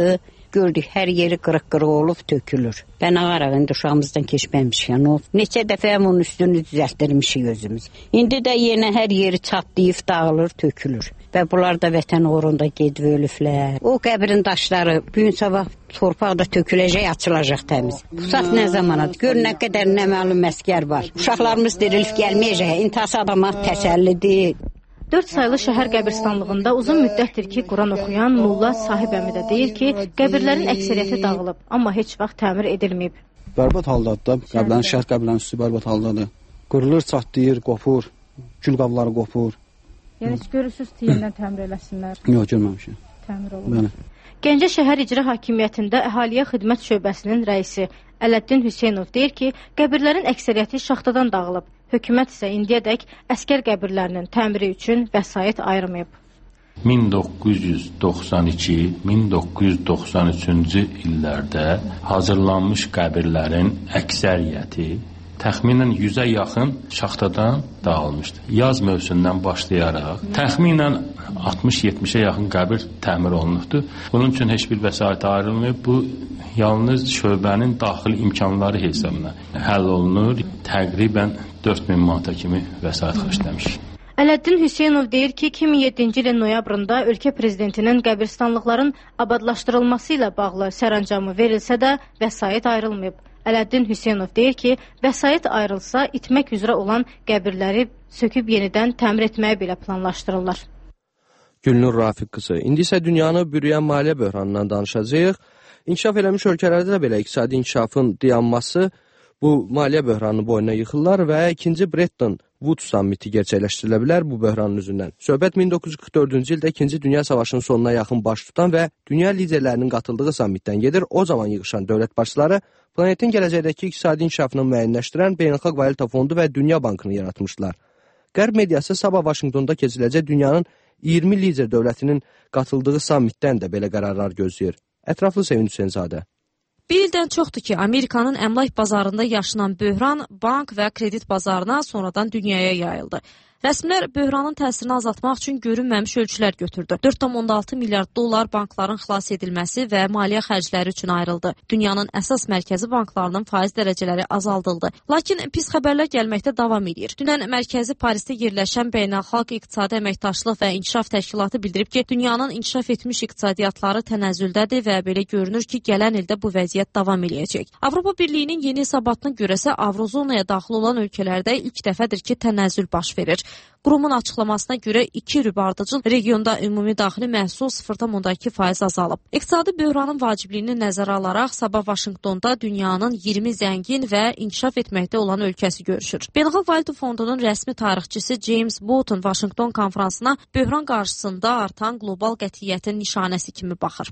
gördük, hər yeri qırıq-qırıq olub, tökülür. Ben ağaraq indi uşağımızdan keçməmişkən olub. Neçə dəfə onun üstünü düzəltdirmişik özümüz. İndi də yenə hər yeri çatlayıb, dağılır, tökülür. Və bunlar da vətən uğrunda gedib ölüblər. O qəbrin daşları gün sabah torpaqda töküləcək, açılacaq təmiz. Bu saat nə zamanadır? Gör nə qədər nə məlum məskər var. Uşaqlarımız dirilib gəlməyəcək. İntihası adama təsəllidir. Dörd saylı şəhər qəbirstanlığında uzun müddətdir ki, Quran oxuyan Molla Sahib əmi də deyir ki, qəbirlərin əksəriyyəti dağılıb, amma heç vaxt təmir edilməyib. Bərbad haldadır da, qəbirlərin, şəhər qəbirlərin üstü bərbad haldadır. Qırılır, çatlayır, qopur, gül qabları qopur. Yəni heç görürsünüz ki, yenidən təmir eləsinlər? Yox, görməmişəm. Təmir olunur. Gəncə şəhər icra hakimiyyətində əhaliyə xidmət şöbəsinin rəisi Ələddin Hüseynov deyir ki, qəbirlərin əksəriyyəti şaxtadan dağılıb. Hökumət isə indiyədək əskər qəbirlərinin təmiri üçün vəsait ayırmayıb. min doqquz yüz doxsan iki min doqquz yüz doxsan üçüncü illərdə hazırlanmış qəbirlərin əksəriyyəti təxminən yüzə yaxın şaxtadan dağılmışdı. Yaz mövsümündən başlayaraq təxminən altmış yetmişə yaxın qəbir təmir olunubdu. Bunun üçün heç bir vəsait ayrılmayıb. Bu yalnız şöbənin daxili imkanları hesabına həll olunur. Təqribən dörd min manata kimi vəsait xərcləmişik. Ələddin Hüseynov deyir ki, iki min yeddinci ilin noyabrında ölkə prezidentinin qəbirstanlıqların abadlaşdırılması ilə bağlı sərəncamı verilsə də vəsait ayrılmayıb. Ələddin Hüseynov deyir ki, vəsait ayrılsa itmək üzrə olan qəbirləri söküb yenidən təmir etməyə belə planlaşdırırlar. Gülnur Rafiq qızı. İndi isə dünyanı bürüyən maliyyə böhranından danışacağıq. İnkişaf eləmiş ölkələrdə də belə iqtisadi inkişafın dayanması bu maliyyə böhranı boynuna yıxırlar və ikinci Bretton Woods sammiti gerçəkləşdirilə bilər bu böhranın üzündən. Söhbət min doqquz yüz qırx dördüncü ildə ikinci Dünya Savaşının sonuna yaxın baş tutan və dünya liderlərinin qatıldığı sammitdən gedir. O zaman yığışan dövlət başçıları planetin gələcəkdəki iqtisadi inkişafını müəyyənləşdirən Beynəlxalq Valyuta Fondu və Dünya Bankını yaratmışlar. Qərb mediası sabah Vaşinqtonda keçiriləcək dünyanın iyirmi lider dövlətinin qatıldığı sammitdən də belə qərarlar gözləyir. Ətraflı Sevinç Hüseynzadə. Bir ildən çoxdur ki, Amerikanın əmlak bazarında yaşanan böhran bank və kredit bazarına sonradan dünyaya yayıldı. Rəsmilər böhranın təsirini azaltmaq üçün görünməmiş ölçülər götürdü. dörd nöqtə altı milyard dollar bankların xilas edilməsi və maliyyə xərcləri üçün ayrıldı. Dünyanın əsas mərkəzi banklarının faiz dərəcələri azaldıldı. Lakin pis xəbərlər gəlməkdə davam edir. Dünən mərkəzi Parisdə yerləşən Beynəlxalq İqtisadi Əməkdaşlıq və İnkişaf Təşkilatı bildirib ki, dünyanın inkişaf etmiş iqtisadiyyatları tənəzzüldədir və belə görünür ki, gələn ildə bu vəziyyət davam eləyəcək. Avropa Birliyinin yeni hesabatına görəsə Avrozonaya daxil olan ölkələrdə ilk dəfədir ki, tənəzzül baş verir. Qurumun açıqlamasına görə iki rüb ardıcıl regionda ümumi daxili məhsul sıfır nöqtə iki faiz azalıb. İqtisadi böhranın vacibliyini nəzərə alaraq sabah Vaşinqtonda dünyanın iyirmi zəngin və inkişaf etməkdə olan ölkəsi görüşür. Beynəlxalq Valyuta Fondunun rəsmi tarixçisi James Bolton Vaşinqton konfransına böhran qarşısında artan qlobal qətiyyətin nişanəsi kimi baxır.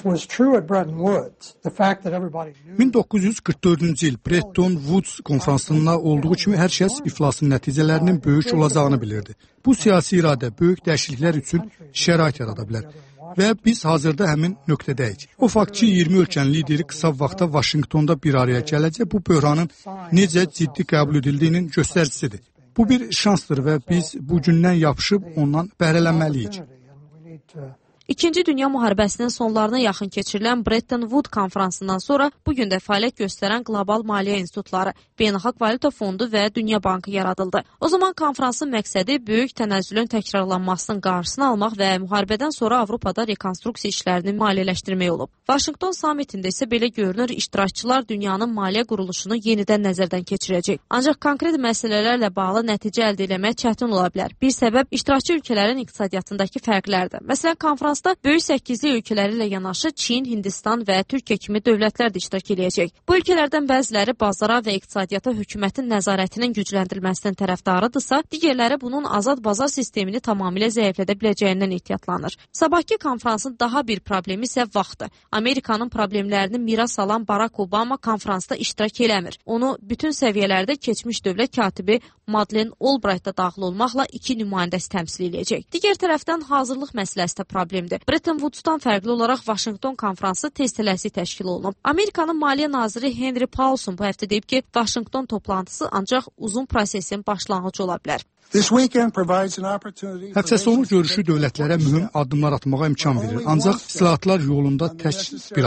min doqquz yüz qırx dördüncü il Bretton Woods konfransında olduğu kimi hər kəs iflasın nəticələrinin böyük olacağını bilirdi. Bu siyasi iradə böyük dəyişikliklər üçün şərait yarada bilər və biz hazırda həmin nöqtədəyik. O fakt ki, iyirmi ölkənin lideri qısa vaxtda Vaşinqtonda bir araya gələcək, bu böhranın necə ciddi qəbul edildiyinin göstəricisidir. Bu bir şansdır və biz bu gündən yapışıb ondan bəhrələnməliyik. İkinci Dünya müharibəsinin sonlarına yaxın keçirilən Bretton Woods konfransından sonra bugün də fəaliyyət göstərən qlobal maliyyə institutları, Beynəlxalq Valyuta Fondu və Dünya Bankı yaradıldı. O zaman konfransın məqsədi böyük tənəzzülün təkrarlanmasının qarşısını almaq və müharibədən sonra Avropada rekonstruksiya işlərini maliyyələşdirmək olub. Vaşinqton sammitində isə belə görünür, iştirakçılar dünyanın maliyyə quruluşunu yenidən nəzərdən keçirəcək. Ancaq konkret məsələlərlə bağlı nəticə əldə etmək çətin ola bilər. Bir səbəb iştirakçı ölkələrin iqtisadiyyatındakı fərqlərdir. Məsələn, konfrans böyük səkkizi ölkələri ilə yanaşı Çin, Hindistan və Türkiyə kimi dövlətlər də iştirak edəcək. Bu ölkələrdən bəziləri bazara və iqtisadiyyata hökumətin nəzarətinin gücləndirilməsinin tərəfdarıdırsa, digərləri bunun azad bazar sistemini tamamilə zəiflədə biləcəyindən ehtiyatlanır. Sabahki konfransın daha bir problemi isə vaxtdır. Amerikanın problemlərini miras alan Barack Obama konfransda iştirak eləmir. Onu bütün səviyyələrdə keçmiş dövlət katibi Madeleine Albright da daxil olmaqla iki nümayəndəsi təmsil edəcək. Digər tərəfdən hazırlıq məsələsi də problemdir. Bretton Woods'dan fərqli olaraq Vaşinqton konfransı tez tələsi təşkil olunub. Amerikanın maliyyə naziri Henry Paulson bu həftə deyib ki, Vaşinqton toplantısı ancaq uzun prosesin başlanğıcı ola bilər. Həftə sonu görüşü dövlətlərə mühüm addımlar atmağa imkan verir, ancaq islahatlar yolunda tək bir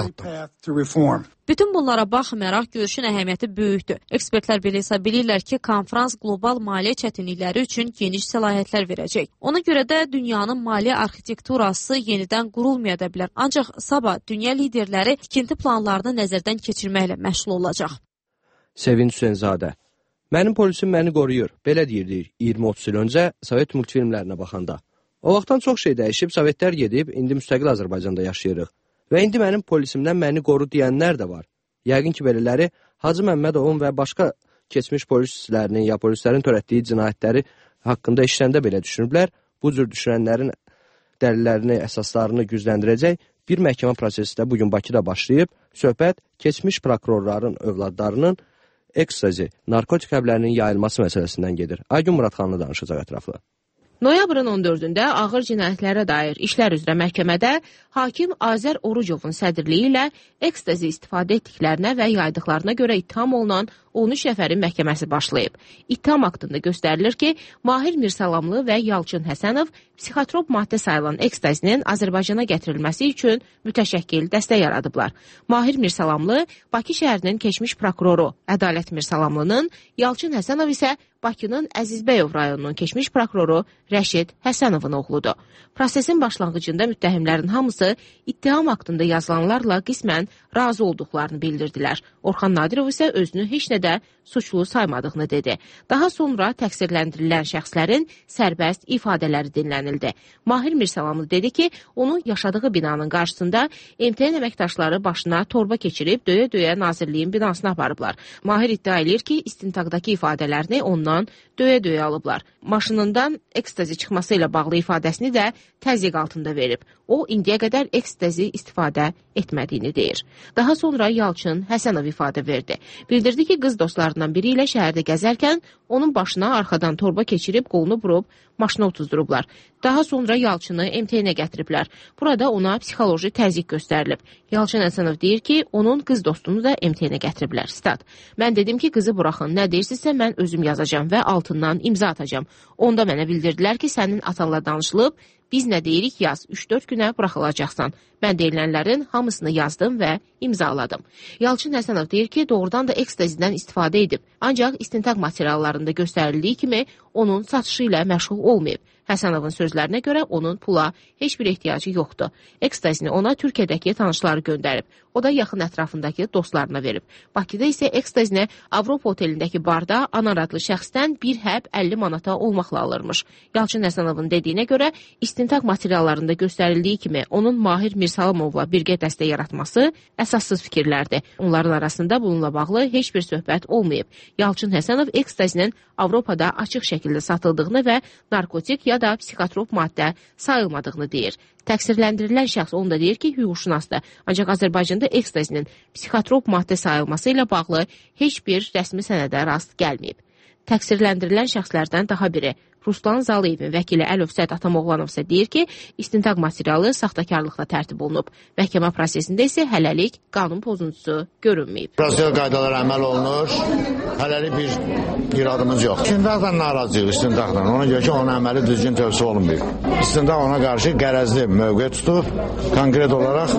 addım. Bütün bunlara baxmayaraq görüşün əhəmiyyəti böyükdür. Ekspertlər belə hesab edirlər ki, konfrans qlobal maliyyə çətinlikləri üçün geniş səlahiyyətlər verəcək. Ona görə də dünyanın maliyyə arxitekturası yenidən qurulmaya da bilər. Ancaq sabah dünya liderləri tikinti planlarını nəzərdən keçirməklə məşğul olacaq. Sevinç Hüseynzadə. Mənim polisim məni qoruyur. Belə deyirdik iyirmi otuz il öncə Sovet multfilmlərinə baxanda. O vaxtdan çox şey dəyişib, Sovetlər gedib, indi müstəqil Azərbaycanda yaşayırıq. Və indi mənim polisimdən məni qoru deyənlər də var. Yəqin ki, belələri Hacı Məmmədovun və başqa keçmiş polislərinin ya polislərin törətdiyi cinayətləri haqqında işləndə belə düşünüblər. Bu cür düşünənlərin dəlillərini, əsaslarını gücləndirəcək bir məhkəmə prosesi də bugün Bakıda başlayıb. Söhbət keçmiş prokurorların övladlarının ekstazi, narkotik həblərinin yayılması məsələsindən gedir. Aygün Muradxanlı danışacaq ətraflı. Noyabrın on dördündə ağır cinayətlərə dair işlər üzrə məhkəmədə hakim Azər Orucovun sədrliyi ilə ekstazi istifadə etdiklərinə və yaydıqlarına görə ittiham olunan on üç nəfərin məhkəməsi başlayıb. İttiham aktında göstərilir ki, Mahir Mirsalamlı və Yalçın Həsənov psixotrop maddə sayılan ekstazinin Azərbaycana gətirilməsi üçün mütəşəkkil dəstək yaradıblar. Mahir Mirsalamlı Bakı şəhərinin keçmiş prokuroru, Ədalət Mirsalamlının, Yalçın Həsənov isə Bakının Əzizbəyov rayonunun keçmiş prokuroru Rəşid Həsənovun oğludur. Prosesin başlanğıcında müttəhimlərin hamısı ittiham aktında yazılanlarla qismən razı olduqlarını bildirdilər. Orxan Nadirov isə özünü heç nədə suçlu saymadığını dedi. Daha sonra təqsirləndirilən şəxslərin sərbəst ifadələri dinlənildi. Mahir Mirsalamlı dedi ki, onu yaşadığı binanın qarşısında M T N əməkdaşları başına torba keçirib döyə-döyə Nazirliyin binasına aparıblar. Mahir iddia edir ki, istintaqdakı ifadələrini ondan döyə-döyə alıblar. Maşınından ekstazi çıxması ilə bağlı ifadəsini də təzyiq altında verib. O, indiyə qədər ekstazi istifadə etmədiyini deyir. Daha sonra Yalçın Həsənov ifadə verdi. Bildirdi ki, qız dostlarından biri ilə şəhərdə gəzərkən onun başına arxadan torba keçirib qolunu vurub maşına otuzdurublar. Daha sonra Yalçını M T N-ə gətiriblər. Burada ona psixoloji təzyiq göstərilib. Yalçın Həsənov deyir ki, onun qız dostunu da M T N-ə gətiriblər. Stat. Mən dedim ki, qızı buraxın, nə deyirsinizsə mən özüm yazacağam və altından imza atacağam. Onda mənə bildirdilər ki, sənin atanla danışılıb, biz nə deyirik yaz, üç dörd günə buraxılacaqsan. Mən deyilənlərin hamısını yazdım və imzaladım. Yalçın Həsənov deyir ki, doğrudan da ekstazidən istifadə edib. Ancaq istintaq materiallarında göstərildiyi kimi onun satışı ilə məşğul olmayıb. Həsənovun sözlərinə görə onun pula heç bir ehtiyacı yoxdur. Ekstazini ona Türkiyədəki tanışları göndərib. O da yaxın ətrafındakı dostlarına verib. Bakıda isə ekstazini Avropa otelindəki barda Anar adlı şəxsdən bir həb əlli manata olmaqla alırmış. Yalçın Həsənovun dediyinə görə istintaq materiallarında göstərildiyi kimi onun Mahir Mirsalamovla birgə dəstə yaratması əsassız fikirlərdir. Onların arasında bununla bağlı heç bir söhbət olmayıb. Yalçın Həsənov ekstazinin Avropada açıq şəkildə satıldığını və narkotik ya da psixotrop maddə sayılmadığını deyir. Təqsirləndirilən şəxs onu da deyir ki, hüquqşünasdır. Ancaq Azərbaycanda ekstazinin psixotrop maddə sayılması ilə bağlı heç bir rəsmi sənədə rast gəlməyib. Təqsirləndirilən şəxslərdən daha biri Ruslan Zalıyevin vəkili Əlövsət Atamoğlanov isə deyir ki, istintaq materialı saxtakarlıqla tərtib olunub. Məhkəmə prosesində isə hələlik qanun pozuntusu görünməyib. Proses qaydalara əməl olunur, hələlik bir iradımız yox. İstintaqdan narazıyıq, istintaqdan. Ona görə ki, onun əməli düzgün tövsiyə olunmayıb. İstintaq ona qarşı qərəzli mövqe tutub, konkret olaraq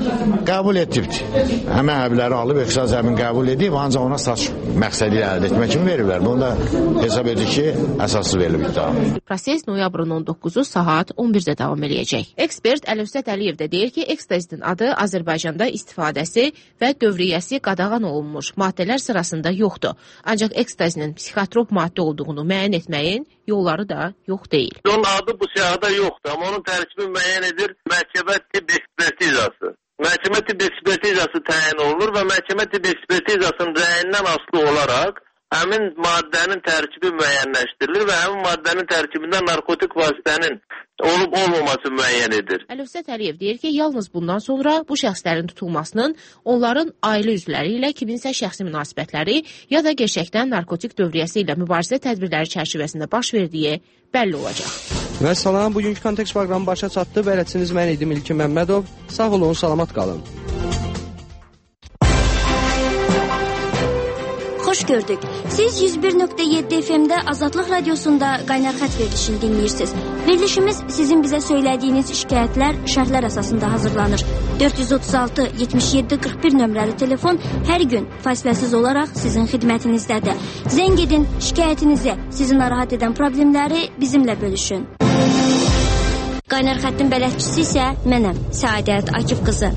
qəbul etibdir. Həmən həbləri alıb, eksaz həmin qəbul edib, ancaq ona satış məqsədi ilə əldə etmək kimi veriblər. Bunu da hesab edir ki, əsaslı verilib. Proses noyabrın on doqquzu saat on birdə davam eləyəcək. Ekspert Əlövsət Əliyev də deyir ki, ekstazinin adı Azərbaycanda istifadəsi və dövriyyəsi qadağan olunmuş maddələr sırasında yoxdur. Ancaq ekstazinin psixotrop maddə olduğunu müəyyən etməyin yolları da yox deyil. Onun adı bu siyahıda yoxdur, amma onun tərkibi müəyyən edir məhkəmə tibb ekspertizası. Məhkəmə tibb ekspertizası təyin olunur və məhkəmə tibb ekspertizasının rəyindən asılı olaraq həmin maddənin tərkibi müəyyənləşdirilir və həmin maddənin tərkibində narkotik vasitənin olub-olmaması müəyyən edir. Əlövsət Əliyev deyir ki, yalnız bundan sonra bu şəxslərin tutulmasının onların ailə üzvləri ilə kiminsə şəxsi münasibətləri ya da gerçəkdən narkotik dövriyyəsi ilə mübarizə tədbirləri çərçivəsində baş verdiyi bəlli olacaq. Və salam, bugünkü kontekst proqramı başa çatdı. Bələdçiniz mən idim İlkin Məmmədov. Sağ olun, salamat qalın. Xoş gördük. Siz yüz bir nöqtə yeddi F M-də Azadlıq Radiosunda Qaynar Xətt verilişini dinləyirsiniz. Verilişimiz sizin bizə söylədiyiniz şikayətlər şərhlər əsasında hazırlanır. dörd yüz otuz altı yetmiş yeddi qırx bir nömrəli telefon hər gün fasiləsiz olaraq sizin xidmətinizdədir. Zəng edin, şikayətinizi, sizi narahat edən problemləri bizimlə bölüşün. Qaynar Xəttin bələdçisi isə mənəm, Səadət Akif qızı.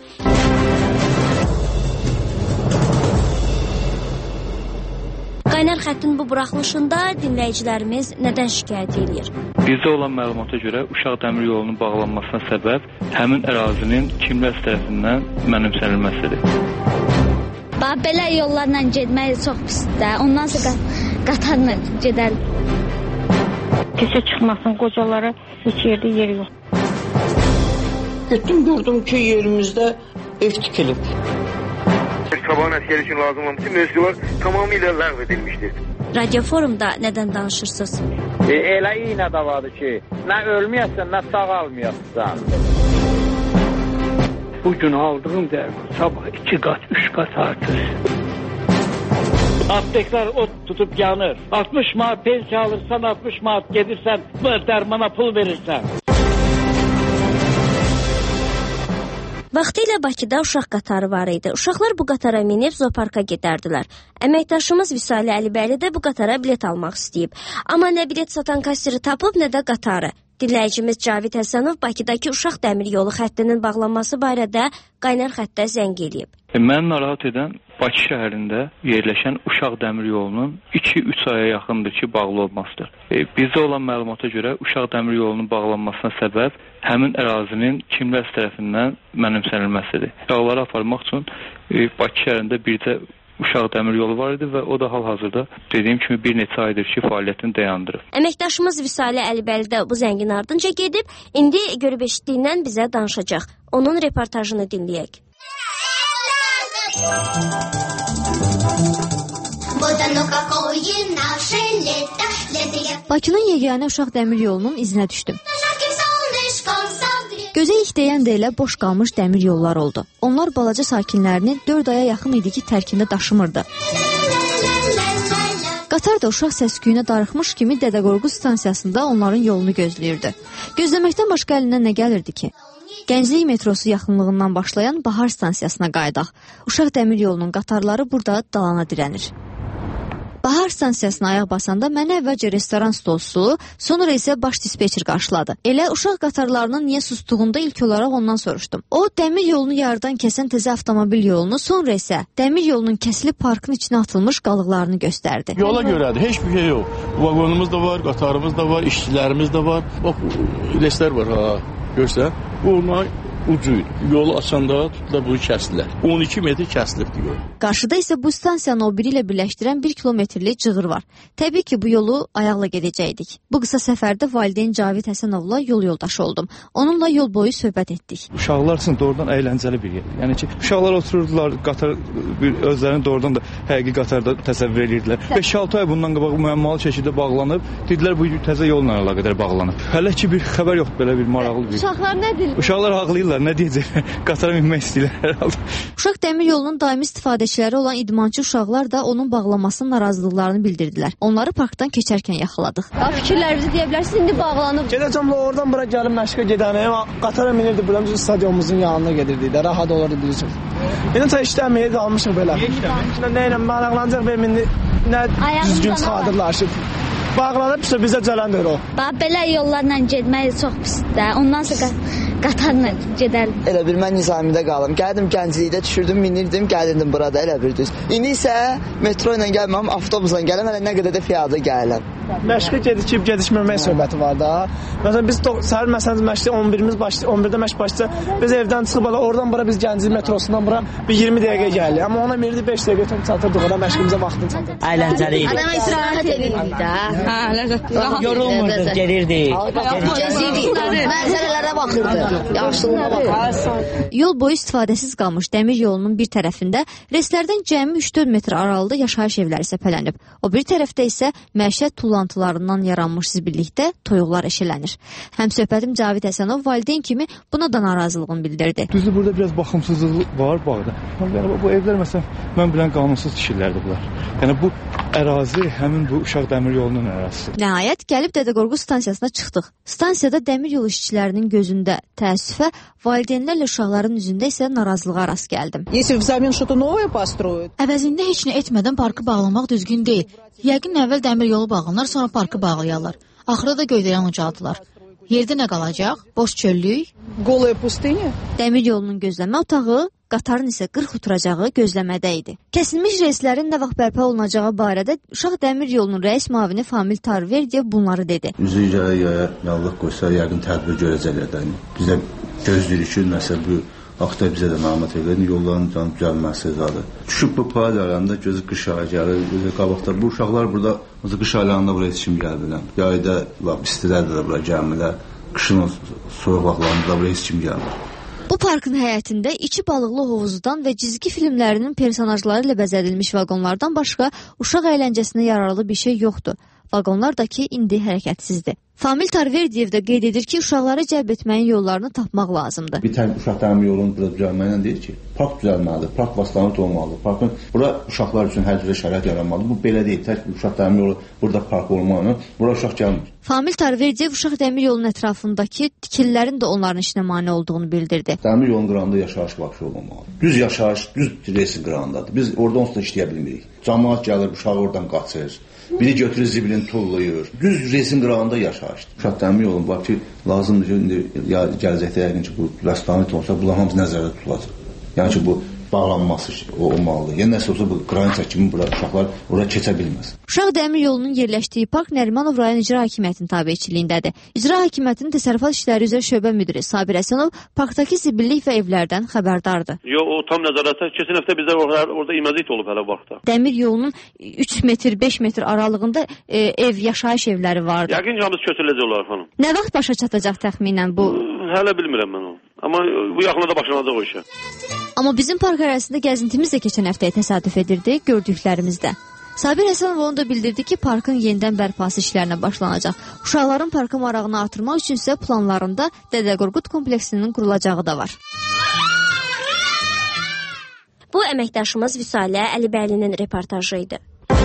Qaynar Xəttin bu buraxılışında dinləyicilərimiz nədən şikayət edir? Bizdə olan məlumata görə Uşaq Dəmir Yolunun bağlanmasına səbəb həmin ərazinin kimlər tərəfindən mənimsənilməsidir. Bax, belə yollarla getmək çox pisdir. Ondan sonra qatarla gedəlim. Keçə çıxmasın, qocalara heç yerdə yer yox. Getdim, gördüm ki, yerimizdə ev tikilib. Sabahın əskəri üçün lazım olan bütün mövzular tamamilə ləğv edilmişdir. Radio Forumda nədən danışırsınız? E, elə iynə də vardı ki, nə ölməyəsən, nə sağalmayəsən. Bugün aldığım dərman sabah iki qat, üç qat artır. Apteklər ot tutub yanır. altmış manat pensiya alırsan, altmış manat gedirsən, bu dərmana pul verirsən. Vaxtilə Bakıda uşaq qatarı var idi. Uşaqlar bu qatara minib zooparka gedərdilər. Əməkdaşımız Vüsalə Əlibəyli də bu qatara bilet almaq istəyib. Amma nə bilet satan kassiri tapıb, nə də qatarı. Dinləyicimiz Cavid Həsənov Bakıdakı uşaq dəmir yolu xəttinin bağlanması barədə Qaynar Xəttə zəng eləyib. E, Məni narahat edən Bakı şəhərində yerləşən Uşaq Dəmir Yolunun iki üç aya yaxındır ki, bağlı olmasıdır. E, bizdə olan məlumata görə Uşaq Dəmir Yolunun bağlanmasına səbəb həmin ərazinin kimlər tərəfindən mənimsənilməsidir. Uşaqları aparmaq üçün e, Bakı şəhərində bircə Uşaq Dəmir Yolu var idi və o da hal-hazırda dediyim kimi bir neçə aydır ki, fəaliyyətini dayandırıb. Əməkdaşımız Vüsalə Əlibəyli də bu zəngin ardınca gedib, indi görüb eşitdiyindən bizə danışacaq. Onun reportajını dinləyək. Bakının yeganə Uşaq Dəmir Yolunun izinə düşdüm. Gözə ilk deyən də elə boş qalmış dəmir yollar oldu. Onlar balaca sakinlərini dörd aya yaxın idi ki, tərkində daşımırdı. Qatar da uşaq səsküyünə darıxmış kimi Dədə Qorqud stansiyasında onların yolunu gözləyirdi. Gözləməkdən başqa əlindən nə gəlirdi ki? Gənclik metrosu yaxınlığından başlayan Bahar stansiyasına qayıdaq. Uşaq dəmir yolunun qatarları burada dalana dirənir. Bahar stansiyasına ayaq basanda mənə əvvəlcə restoran stolsu, sonra isə baş dispeçer qarşıladı. Elə uşaq qatarlarının niyə sustuğunda ilk olaraq ondan soruşdum. O, dəmir yolunu yarıdan kəsən təzə avtomobil yolunu, sonra isə dəmir yolunun kəsilib parkın içinə atılmış qalıqlarını göstərdi. Yola görədir, heç bir şey yox. Vagonumuz da var, qatarımız da var, işçilərimiz də var. Bax, leslər var, ha, görsən. Bu onlar ucuydu. Yolu açanda tutdular, bunu kəsdilər. on iki metr kəsilibdi yol. Qarşıda isə bu stansiyanı o biri ilə birləşdirən bir kilometrlik cığır var. Təbii ki, bu yolu ayaqla gedəcəkdik. Bu qısa səfərdə valideyn Cavid Həsənovla yol yoldaşı oldum. Onunla yol boyu söhbət etdik. Uşaqlar üçün doğrudan əyləncəli bir yer. Yəni ki, uşaqlar otururdular, qatar özlərini doğrudan da həqiqi qatarda təsəvvür edirdilər. beş altı ay bundan qabaq müəmmalı şəkildə bağlanıb, dedilər bu təzə yolla əlaqədar bağlanıb. Hələ ki bir xəbər yoxdur belə bir maraqlı bir. Uşaqlar nə deyir? Uşaqlar haqlılar, nə deyəcəklər? Qatara minmək istəyirlər hər halda. Uşaq dəmir yolunun daimi istifadəçiləri olan idmançı uşaqlar da onun bağlanmasının narazılıqlarını bildirdilər. Onları parkdan keçərkən yaxaladıq. Fikirlərinizi deyə bilərsiniz, indi bağlanıb. Gedəcəm oradan bura gəlib məşqə gedənəm. Qatara minirdi, buram stadionumuzun yanına gedirdi də, rahat olurdu bilirsiniz. İndi ta işləməyə qalmışıq belə. Nə ilə maraqlanacaq belə nə düzgün çıxardırlar ki. Bağlanıb isə bizə cələndir o. Bax, belə yollarla getmək çox pisdir. Ondan sonra qatarla gedəlim. Elə bir mən Nizamidə qalım. Gəldim Gənclikdə düşürdüm, minirdim, gəlirdim burada elə bir düz. İndi isə metro ilə gəlməm, avtobusla gələm, hələ nə qədər də piyada gələm. Məşqə gedib gedişməmək söhbəti var da. Məsələn biz səhər məsələn məşqdə on birimiz başlayır, on birdə məşq başlayır. Biz evdən çıxıb ala oradan bura biz Gənclik metrosundan bura bir iyirmi dəqiqə gəlirik. Amma ona minirdi beş dəqiqə tüm çatırdıq, ora məşqimizə vaxtın çatırdı. Əyləncəli idi. Adama istirahət edirdik də. Hə, yorulmurduq, gelirdik. Gəzirdik, mənzərələrə baxırdı. Yaşlılığa baxırdı. Yol boyu istifadəsiz qalmış dəmir yolunun bir tərəfində reslərdən cəmi üç dörd metr aralıda yaşayış evləri səpələnib. O bir tərəfdə isə məişət tulları tullantılarından yaranmış zibillikdə toyuqlar eşələnir. Həmsöhbətim Cavid Həsənov valideyn kimi buna da narazılığını bildirdi. Düzdür, burada biraz baxımsızlıq var bağda. Yəni, bu evlər məsələn, mən bilən qanunsuz tikirlərdir bunlar. Yəni, bu ərazi həmin bu Uşaq Dəmir Yolunun ərazisi. Nəhayət, gəlib Dədə Qorqud stansiyasına çıxdıq. Stansiyada dəmir yolu işçilərinin gözündə təəssüfə, valideynlərlə uşaqların üzündə isə narazılığa rast gəldim. Əvəzində heç nə etmədən parkı bağlamaq düzgün deyil. Yəqin əvvəl dəmir yolu bağlanar, sonra parkı bağlayarlar. Axırda da göydələn ucaldılar. Yerdə nə qalacaq? Boş çöllük? Dəmir yolunun gözləmə otağı, qatarın isə qırx oturacağı gözləmədə idi. Kəsilmiş reyslərin nə vaxt bərpa olunacağı barədə Uşaq Dəmir Yolunun rəis müavini Famil Tarverdiyev bunları dedi. Üzü yaya yaya yallıq qoysa, yəqin tədbir görəcəklər də. Biz də gözləyirik ki, məsəl bu haqda bizə də məlumat verir, yolların canı düzəlməsi zadı. Düşüb bu payı arasında gözü qış ayı gəlir, gözü qabaqda. Bu uşaqlar burada, qış aylarında buraya heç kim gəlmirlər. Yayda istilərdə də buraya gəlmirlər. Qışın soyuq vaxtlarında buraya heç kim gəlmir. Bu parkın həyətində içi balıqlı hovuzdan və cizgi filmlərinin personajları ilə bəzədilmiş vaqonlardan başqa uşaq əyləncəsinə yararlı bir şey yoxdur. Vaqonlar da ki, indi hərəkətsizdir. Famil Tarverdiyev də qeyd edir ki, uşaqları cəlb etməyin yollarını tapmaq lazımdır. Bir tane Uşaq Dəmir Yolunun burada düzəlməklə deyir ki, park düzəlməlidir, park vasitəli olmalıdır. Parkın bura uşaqlar üçün hər cürə şərait yaranmalıdır. Bu belə deyil. Tək Uşaq Dəmir Yolu burada park olmalı, bura uşaq gəlmir. Famil Tarverdiyev Uşaq Dəmir Yolunun ətrafındakı tikililərin də onların işinə mane olduğunu bildirdi. Dəmir yolunun qırağında yaşayış bakışı olmamalı. Düz yaşayış, düz reysin qırağındadır. Biz orada onsuz da işləyə bilmirik. Cəmaət gəlir, uşaq oradan qaçır. Biri götürür zibilini tullayır. Düz reysin qırağında yaşayışdır. Uşaq Dəmir Yolun var ki, lazımdır ki, indi ya gələcəkdə yəqin ki, bu rəstamit olsa, bunlar hamısı nəzərdə tutulacaq. Yəni ki, bu bağlanması olmalıdır. Yəni nəsə olsa bu qranit kimi bura uşaqlar ora keçə bilməz. Uşaq Dəmir Yolunun yerləşdiyi park Nərimanov rayon İcra Hakimiyyətinin tabeçiliyindədir. İcra Hakimiyyətinin təsərrüfat işləri üzrə şöbə müdiri Sabir Həsənov parkdakı zibillik və evlərdən xəbərdardır. Yox, o tam nəzarətdə. Keçən həftə bizdə orada, orada imazit olub hələ vaxtda. Dəmir yolunun üç metr, beş metr aralığında e, ev, yaşayış evləri vardı. Yəqin ki, hamısı köçürüləcək olar xanım. Nə vaxt başa çatacaq təxminən bu? Hələ bilmirəm mən onu. Amma bu yaxında başlanacaq o işə. Amma bizim park ərazisində gəzintimiz də keçən həftəyə təsadüf edirdi, gördüklərimizdə. Sabir Həsənov onu da bildirdi ki, parkın yenidən bərpası işlərinə başlanacaq. Uşaqların parka marağını artırmaq üçün isə planlarında Dədə Qorqud kompleksinin qurulacağı da var. Bu əməkdaşımız Vüsalə Əlibəylinin reportajı idi.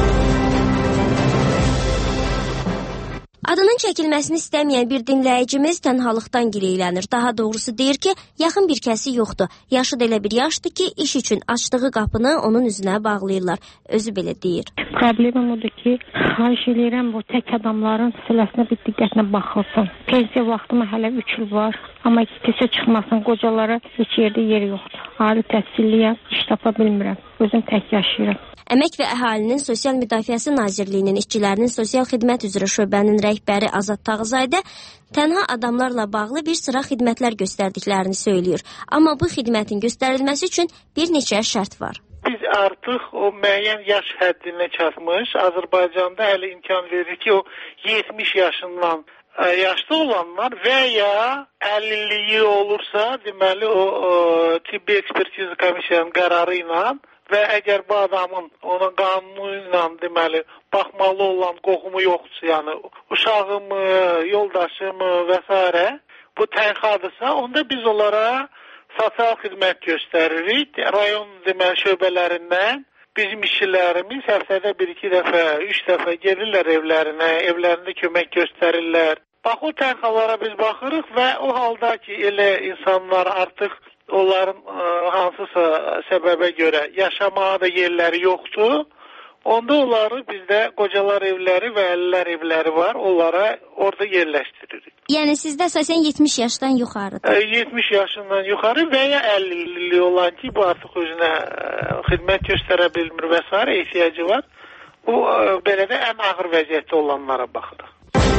Adının çəkilməsini istəməyən bir dinləyicimiz tənhalıqdan gileylənir. Daha doğrusu deyir ki, yaxın bir kəsi yoxdur. Yaşı da elə bir yaşdır ki, iş üçün açdığı qapını onun üzünə bağlayırlar. Özü belə deyir. Problemim odur ki, xahiş edirəm bu tək adamların siləsinə bir diqqətlə baxılsın. Pensiya vaxtıma hələ üç il var. Amma pensiya çıxmasın, qocalara heç yerdə yer yoxdur. Ali təhsilliyəm, iş tapa bilmirəm. Özüm tək yaşayıram. Əmək və Əhalinin Sosial Müdafiəsi Nazirliyinin İşçilərinin Sosial Xidmət üzrə şöbənin rəhbəri Azad Tağızaydə tənha adamlarla bağlı bir sıra xidmətlər göstərdiklərini söyləyir. Amma bu xidmətin göstərilməsi üçün bir neçə şərt var. Biz artıq o müəyyən yaş həddinə çatmış, Azərbaycanda hələ imkan verir ki, o yetmiş yaşından yaşlı olanlar və ya əlilliyi olursa, deməli o, o tibbi ekspertiza komisiyanın qərarı ilə və əgər bu adamın ona qanunu ilə deməli baxmalı olan qohumu yoxdursa, yəni uşağımı, yoldaşımı və s. bu tənxadırsa, onda biz onlara sosial xidmət göstəririk. Rayon deməli şöbələrindən bizim işçilərimiz həftədə bir-iki dəfə, üç dəfə gelirlər evlərinə, evlərində kömək göstərirlər. Bax, o tənxalara biz baxırıq və o halda ki, elə insanlar artıq onların ə, hansısa səbəbə görə yaşamağa da yerləri yoxdur, onda onları bizdə qocalar evləri və əlillər evləri var, onlara orada yerləşdiririk. Yəni sizdə əsasən yetmiş yaşdan yuxarıdır? yetmiş yaşından yuxarı və ya əlilliyi olan ki, bu artıq özünə ə, xidmət göstərə bilmir və s. ehtiyacı var. Bu ə, belə də ən ağır vəziyyətdə olanlara baxırıq.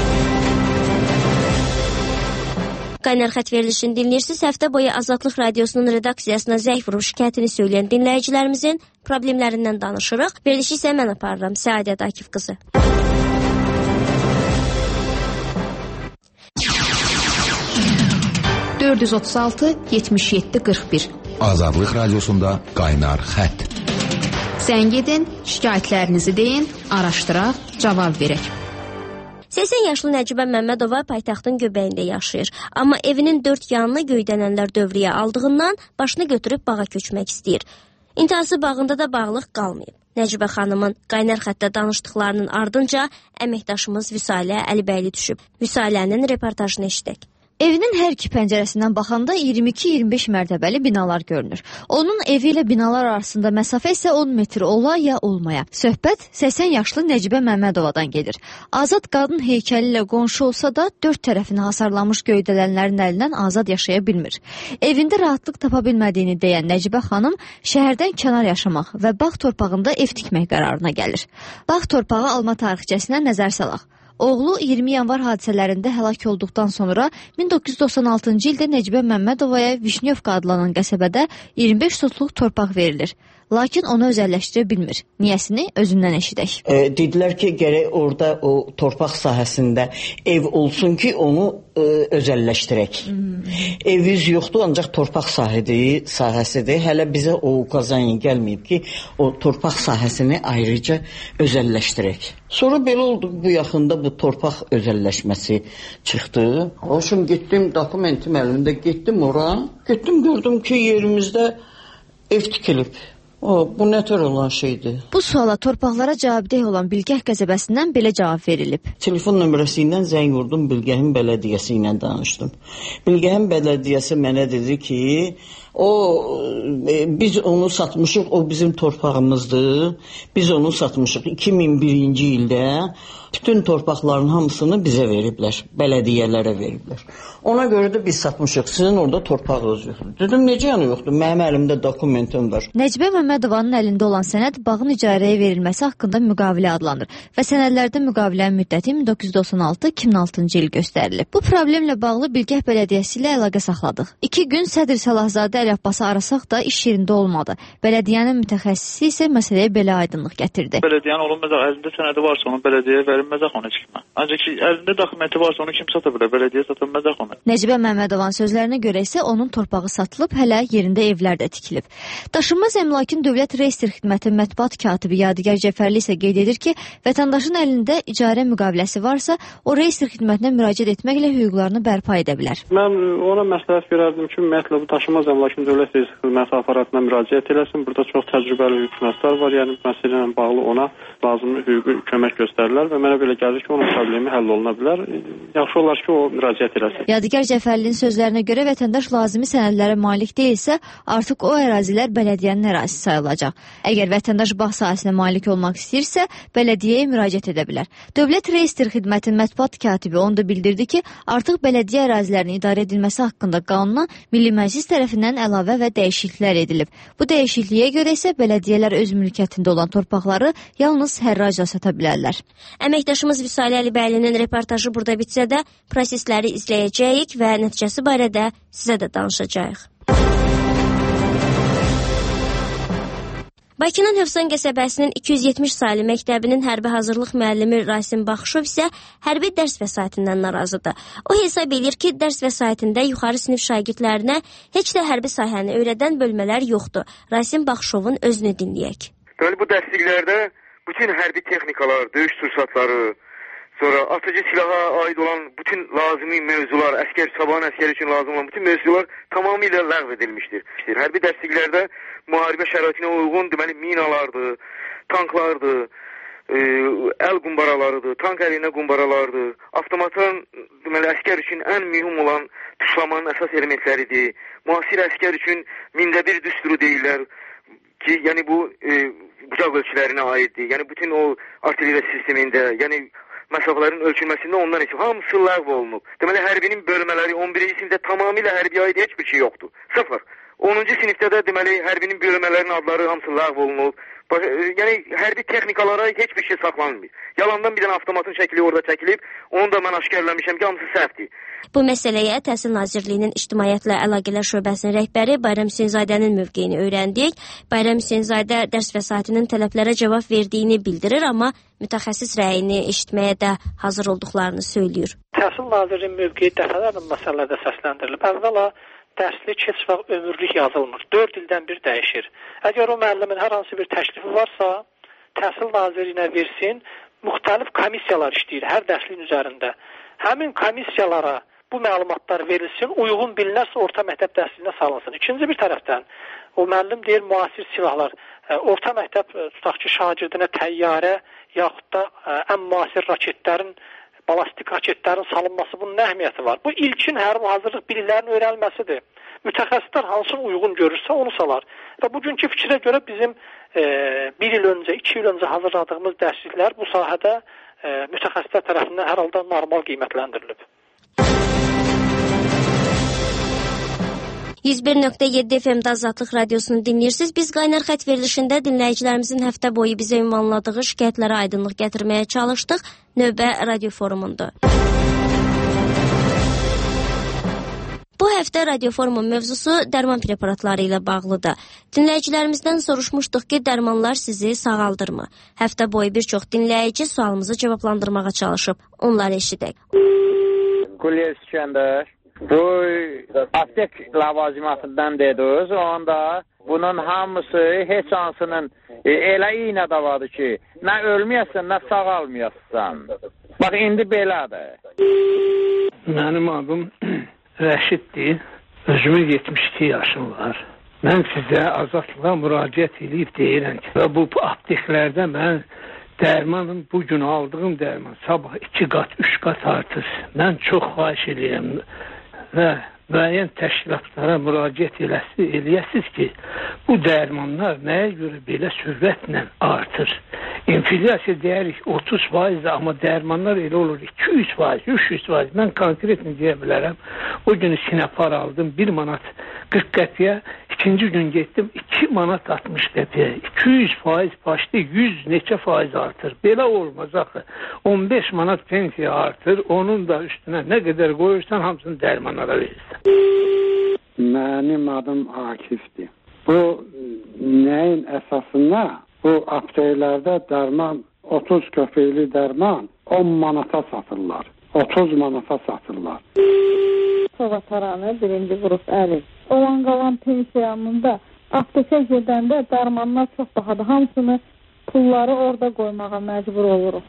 Qaynar xət verilişini dinləyirsiniz. Həftə boyu Azadlıq Radiosunun redaksiyasına zəng vurub şikayətini söyləyən dinləyicilərimizin problemlərindən danışırıq. Verilişi isə mən aparıram. Səadət Akif qızı. dörd yüz otuz altı yetmiş yeddi qırx bir Azadlıq Radiosunda Qaynar xət. Zəng edin, şikayətlərinizi deyin, araşdıraq, cavab verək. səksən yaşlı Nəcibə Məmmədova paytaxtın göbəyində yaşayır. Amma evinin dörd yanını göydənənlər dövrəyə aldığından başını götürüb bağa köçmək istəyir. İntihası bağında da bağlıq qalmayıb. Nəcibə xanımın qaynar xəttə danışdıqlarının ardınca əməkdaşımız Vüsalə Əlibəyli düşüb. Vüsalənin reportajını eşidək. Evinin hər iki pəncərəsindən baxanda iyirmi iki iyirmi beş mərtəbəli binalar görünür. Onun evi ilə binalar arasında məsafə isə on metr ola ya olmaya. Söhbət səksən yaşlı Nəcibə Məmmədovadan gedir. Azad qadın heykəli ilə qonşu olsa da dörd tərəfini hasarlanmış göydələnlərin əlindən azad yaşaya bilmir. Evində rahatlıq tapa bilmədiyini deyən Nəcibə xanım şəhərdən kənar yaşamaq və bağ torpağında ev tikmək qərarına gəlir. Bağ torpağı alma tarixçəsinə nəzər salaq. Oğlu iyirmi yanvar hadisələrində həlak olduqdan sonra min doqquz yüz doxsan altıncı ildə Nəcibə Məmmədovaya Vişnyovka adlanan qəsəbədə iyirmi beş sotluq torpaq verilir. Lakin onu özəlləşdirə bilmir. Niyəsini özündən eşidək. E, dedilər ki, gərək orada o torpaq sahəsində ev olsun ki, onu e, özəlləşdirək. Hmm. Evimiz yoxdur, ancaq torpaq sahidir, sahəsidir. Hələ bizə o qazanın gəlməyib ki, o torpaq sahəsini ayrıca özəlləşdirək. Sonra belə oldu, bu yaxında bu torpaq özəlləşməsi çıxdı. Hoşum getdim, dokumentim əlimdə getdim ora. Getdim, gördüm ki, yerimizdə ev tikilib. O, bu nətər olan şeydir? Bu suala torpaqlara cavabdeh olan Bilgəh qəsəbəsindən belə cavab verilib. Telefon nömrəsi ilə zəng vurdum, Bilgəhin bələdiyyəsi ilə danışdım. Bilgəhin bələdiyyəsi mənə dedi ki, o e, biz onu satmışıq, o bizim torpağımızdır. Biz onu satmışıq iki min birinci ildə. Bütün torpaqların hamısını bizə veriblər, bələdiyyələrə veriblər. Ona görə də biz satmışıq. Sizin orada torpağınız yoxdur. Dedim, necə yanı yoxdur? Mənim əlimdə dokumentim var. Nəcibə Məmmədovanın əlində olan sənəd bağın icarəyə verilməsi haqqında müqavilə adlanır və sənədlərdə müqavilənin müddəti min doqquz yüz doxsan altı iki min altıncı il göstərilib. Bu problemlə bağlı Bilgəh bələdiyyəsi ilə əlaqə saxladıq. İki gün Sədr Salahzadə Əli Abbası arasaq da iş yerində olmadı. Bələdiyyənin mütəxəssisi isə məsələyə belə aydınlıq gətirdi. Bələdiyyənin olunmaz, əlində sənədi varsa onu bələdiyyəyə verilməzək ona çıxma. Ancaq ki, əlində dokumenti varsa onu kim sata bilər? Bələdiyyə satılmazaq ona. Nəcibə Məmmədovanın sözlərinə görə isə onun torpağı satılıb, hələ yerində evlər də tikilib. Daşınmaz əmlakın Dövlət Reyestr Xidməti mətbuat katibi Yadigar Cəfərli isə qeyd edir ki, vətəndaşın əlində icarə müqaviləsi varsa, o Reyestr Xidmətinə müraciət etməklə hüquqlarını bərpa edə bilər. Mən ona məsləhət verərdim ki, ümumiyyətlə bu daşınmaz əmlakın Dövlət Reyestr Xidməti aparatına müraciət eləsin. Burada çox təcrübəli hüquqşünaslar var, yəni məsələ ilə bağlı ona lazımi hüquqi kömək göstərirlər və mənə belə gəlir ki, onun problemi həll oluna bilər. Yaxşı olar ki, o müraciət eləsin. Yadigar Cəfərlinin sözlərinə görə vətəndaş lazımi sənədlərə malik deyilsə, artıq o ərazilər bələdiyyənin ərazisi sayılacaq. Əgər vətəndaş bağ sahəsinə malik olmaq istəyirsə, bələdiyyəyə müraciət edə bilər. Dövlət Reyestr Xidmətinin mətbuat katibi onu da bildirdi ki, artıq bələdiyyə ərazilərinin idarə edilməsi haqqında qanuna Milli Məclis tərəfindən əlavə və dəyişikliklər edilib. Bu dəyişikliyə görə isə bələdiyyələr öz mülkiyyətində olan torpaqları yalnız hərracla sata bilərlər. Əməkdaşımız Vüsalə Əlibəylinin reportajı burada bitsə də, prosesləri izləyəcəyik və nəticəsi barədə sizə də danışacağıq. Bakının Hövsan qəsəbəsinin iki yüz yetmiş saylı məktəbinin hərbi hazırlıq müəllimi Rasim Baxışov isə hərbi dərs vəsaitindən narazıdır. O hesab edir ki, dərs vəsaitində yuxarı sinif şagirdlərinə heç də hərbi sahəni öyrədən bölmələr yoxdur. Rasim Baxışovun özünü dinləyək. Deməli, bu dərsliklərdə bütün hərbi texnikalar, döyüş sursatları, sonra atıcı silaha aid olan bütün lazımi mövzular, əskər, sabahın əskəri üçün lazım olan bütün mövzular tamamilə ləğv edilmişdir. Hərbi dərsliklərdə müharibə şəraitinə uyğun deməli minalardır, tanklardır, e, əl qumbaralarıdır, tank əlinə qumbaralardır, avtomatın deməli əskər üçün ən mühüm olan tuşlamanın əsas elementləridir. Müasir əskər üçün mində bir düsturu deyirlər ki, yəni bu e, bucaq ölçülərinə aiddir. Yəni bütün o artilleriya sistemində, yəni məsafələrin ölçülməsində ondan isə hamısı ləğv olunub. Deməli, hərbinin bölmələri on birinci sinifdə tamamilə hərbiyə aid heç bir şey yoxdur. Sıfır. onuncu sinifdə də deməli, hərbinin bölmələrinin adları hamısı ləğv olunub. Yəni, hərbi texnikalara heç bir şey saxlanmır. Yalandan bir dənə avtomatın şəkli orada çəkilib, onu da mən aşkarlamışam ki, hamısı səhvdir. Bu məsələyə Təhsil Nazirliyinin İctimaiyyətlə Əlaqələr Şöbəsinin rəhbəri Bayram Hüseynzadənin mövqeyini öyrəndik. Bayram Hüseynzadə dərs vəsaitinin tələblərə cavab verdiyini bildirir, amma mütəxəssis rəyini eşitməyə də hazır olduqlarını söylüyor. Təhsil Nazirliyinin mövqeyi dəfələrlə məsələdə səsləndirilib. Əvvəla dərslik heç vaxt ömürlük yazılmır. dörd ildən bir dəyişir. Əgər o müəllimin hər hansı bir təklifi varsa, Təhsil Nazirliyinə versin, müxtəlif komissiyalar işləyir hər dərsliyin üzərində. Həmin komissiyalara bu məlumatlar verilsin, uyğun bilinərsə orta məktəb dərsliyinə salınsın. İkinci bir tərəfdən, o müəllim deyir, müasir silahlar, orta məktəb tutaq ki, şagirdinə təyyarə yaxud da ən müasir raketlərin, balastik raketlərin salınması bunun nə əhəmiyyəti var? Bu ilkin hərbi hazırlıq biliklərinin öyrənilməsidir. Mütəxəssislər hansını uyğun görürsə onu salar. Və bugünkü fikrə görə bizim e, bir il öncə, iki il öncə hazırladığımız dərsliklər bu sahədə e, mütəxəssislər tərəfindən hər halda normal qiymətləndirilib. yüz bir nöqtə yeddi F M-də Azadlıq Radiosunu dinləyirsiniz. Biz Qaynar xətt verilişində dinləyicilərimizin həftə boyu bizə ünvanladığı şikayətlərə aydınlıq gətirməyə çalışdıq. Növbə radio forumundur. Bu həftə radio forumun mövzusu dərman preparatları ilə bağlıdır. Dinləyicilərimizdən soruşmuşduq ki, dərmanlar sizi sağaldırmı? Həftə boyu bir çox dinləyici sualımızı cavablandırmağa çalışıb. Onları eşidək. Qulya İskəndər. Bu aptek ləvazimatından dediniz, onda bunun hamısı heç hansının e, elə iynə də vardır ki, nə ölməyəsən, nə sağalmayəsən. Bax, indi belədir. Mənim adım Rəşiddir, özümün yetmiş iki yaşım var. Mən sizə azadlığa müraciət edib deyirəm ki, bu apteklərdə mən dərmanın, bugün aldığım dərman sabah iki qat, üç qat artır. Mən çox xahiş edirəm və müəyyən təşkilatlara müraciət eləyəsiniz ki, bu dərmanlar nəyə görə belə sürətlə artır? İnflyasiya deyirik otuz faiz, amma dərmanlar elə olur iki yüz faiz, üç yüz faiz. Mən konkretini deyə bilərəm. O gün Sinapar aldım bir manat qırx qəpiyə, ikinci gün getdim iki manat altmış qəpiyə. iki yüz faiz başlı yüz neçə faiz artır. Belə olmaz axı. on beş manat pensiya artır, onun da üstünə nə qədər qoyursan hamısını dərmanlara verirsən. Mənim adım Akifdir. Bu nəyin əsasında? Bu apteklərdə dərman, otuz köpəkli dərman on manata satırlar. otuz manata satırlar. Sovataranı birinci qrup əli. Olan qalan pensiyamında aptekə gedəndə dərmanlar çox bahadır. Hamısını pulları orada qoymağa məcbur oluruq.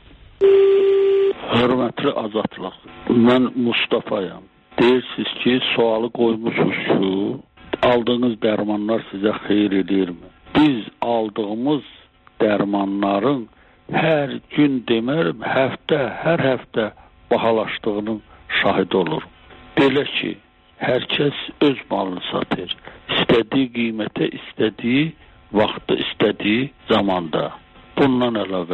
Hörmətli Azadlıq, mən Mustafayam. Deyirsiniz ki, sualı qoymuşuz ki, aldığınız dərmanlar sizə xeyir edirmi? Biz aldığımız dərmanların hər gün demərəm, həftə, hər həftə bahalaşdığının şahid olur. Belə ki, hər kəs öz malını satır. İstədiyi qiymətə, istədiyi vaxtda, istədiyi zamanda. Bundan əlavə,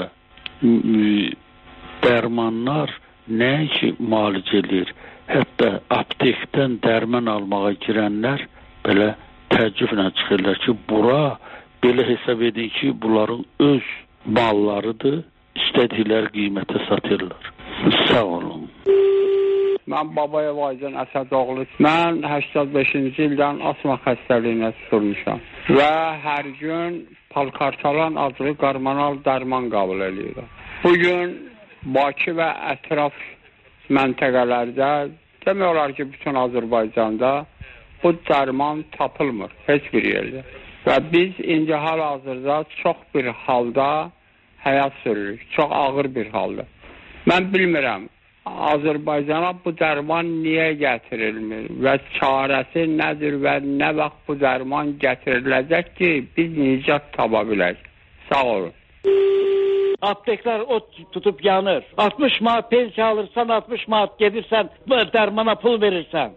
dərmanlar nəinki müalicə edir? Hətta aptekdən dərman almağa girənlər belə təəccüblə çıxırlar ki, bura belə hesab edin ki, bunların öz mallarıdır, istədikləri qiymətə satırlar. Sağ olun. Mən Babayev Aycan Əsədoğlu. Mən səksən beşinci ildən asma xəstəliyinə tutulmuşam. Və hər gün Palkartalan adlı qarmanal dərman qəbul edirəm. Bugün Bakı və ətraf məntəqələrdə, demək olar ki, bütün Azərbaycanda bu dərman tapılmır heç bir yerdə. Və biz indi hal-hazırda çox bir halda həyat sürürük, çox ağır bir halda. Mən bilmirəm, Azərbaycana bu dərman niyə gətirilmir və çarəsi nədir və nə vaxt bu dərman gətiriləcək ki, biz nicat tapa bilək. Sağ olun. Apteklər ot tutub yanır. altmış manat pensiya alırsan, altmış manat gedirsən, dərmana pul verirsən.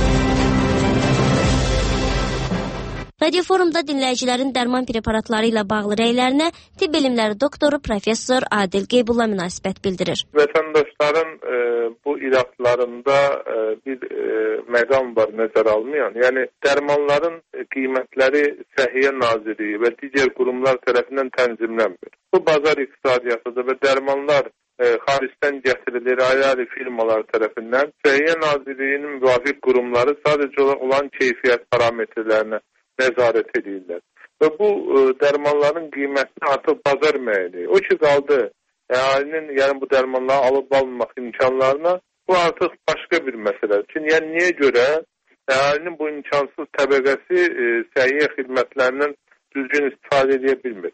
Radio forumda dinləyicilərin dərman preparatları ilə bağlı rəylərinə tibb elmləri doktoru professor Adil Qeybulla münasibət bildirir. Vətəndaşların e, bu ilaçlarında e, bir e, məqam var nəzər almayan. Yəni dərmanların qiymətləri Səhiyyə Nazirliyi və digər qurumlar tərəfindən tənzimlənmir. Bu bazar iqtisadiyyatıdır və dərmanlar e, xaricdən gətirilir ayrı-ayrı firmalar tərəfindən. Səhiyyə Nazirliyinin müvafiq qurumları sadəcə olan keyfiyyət parametrlərinə nəzarət edirlər. Və bu ə, dərmanların qiymətini artıq bazar müəyyən edir. O ki qaldı, əhalinin yəni bu dərmanları alıb almaq imkanlarına, bu artıq başqa bir məsələdir. Çünki yəni niyə görə əhalinin bu imkansız təbəqəsi ə, səhiyyə xidmətlərindən düzgün istifadə edə bilmir.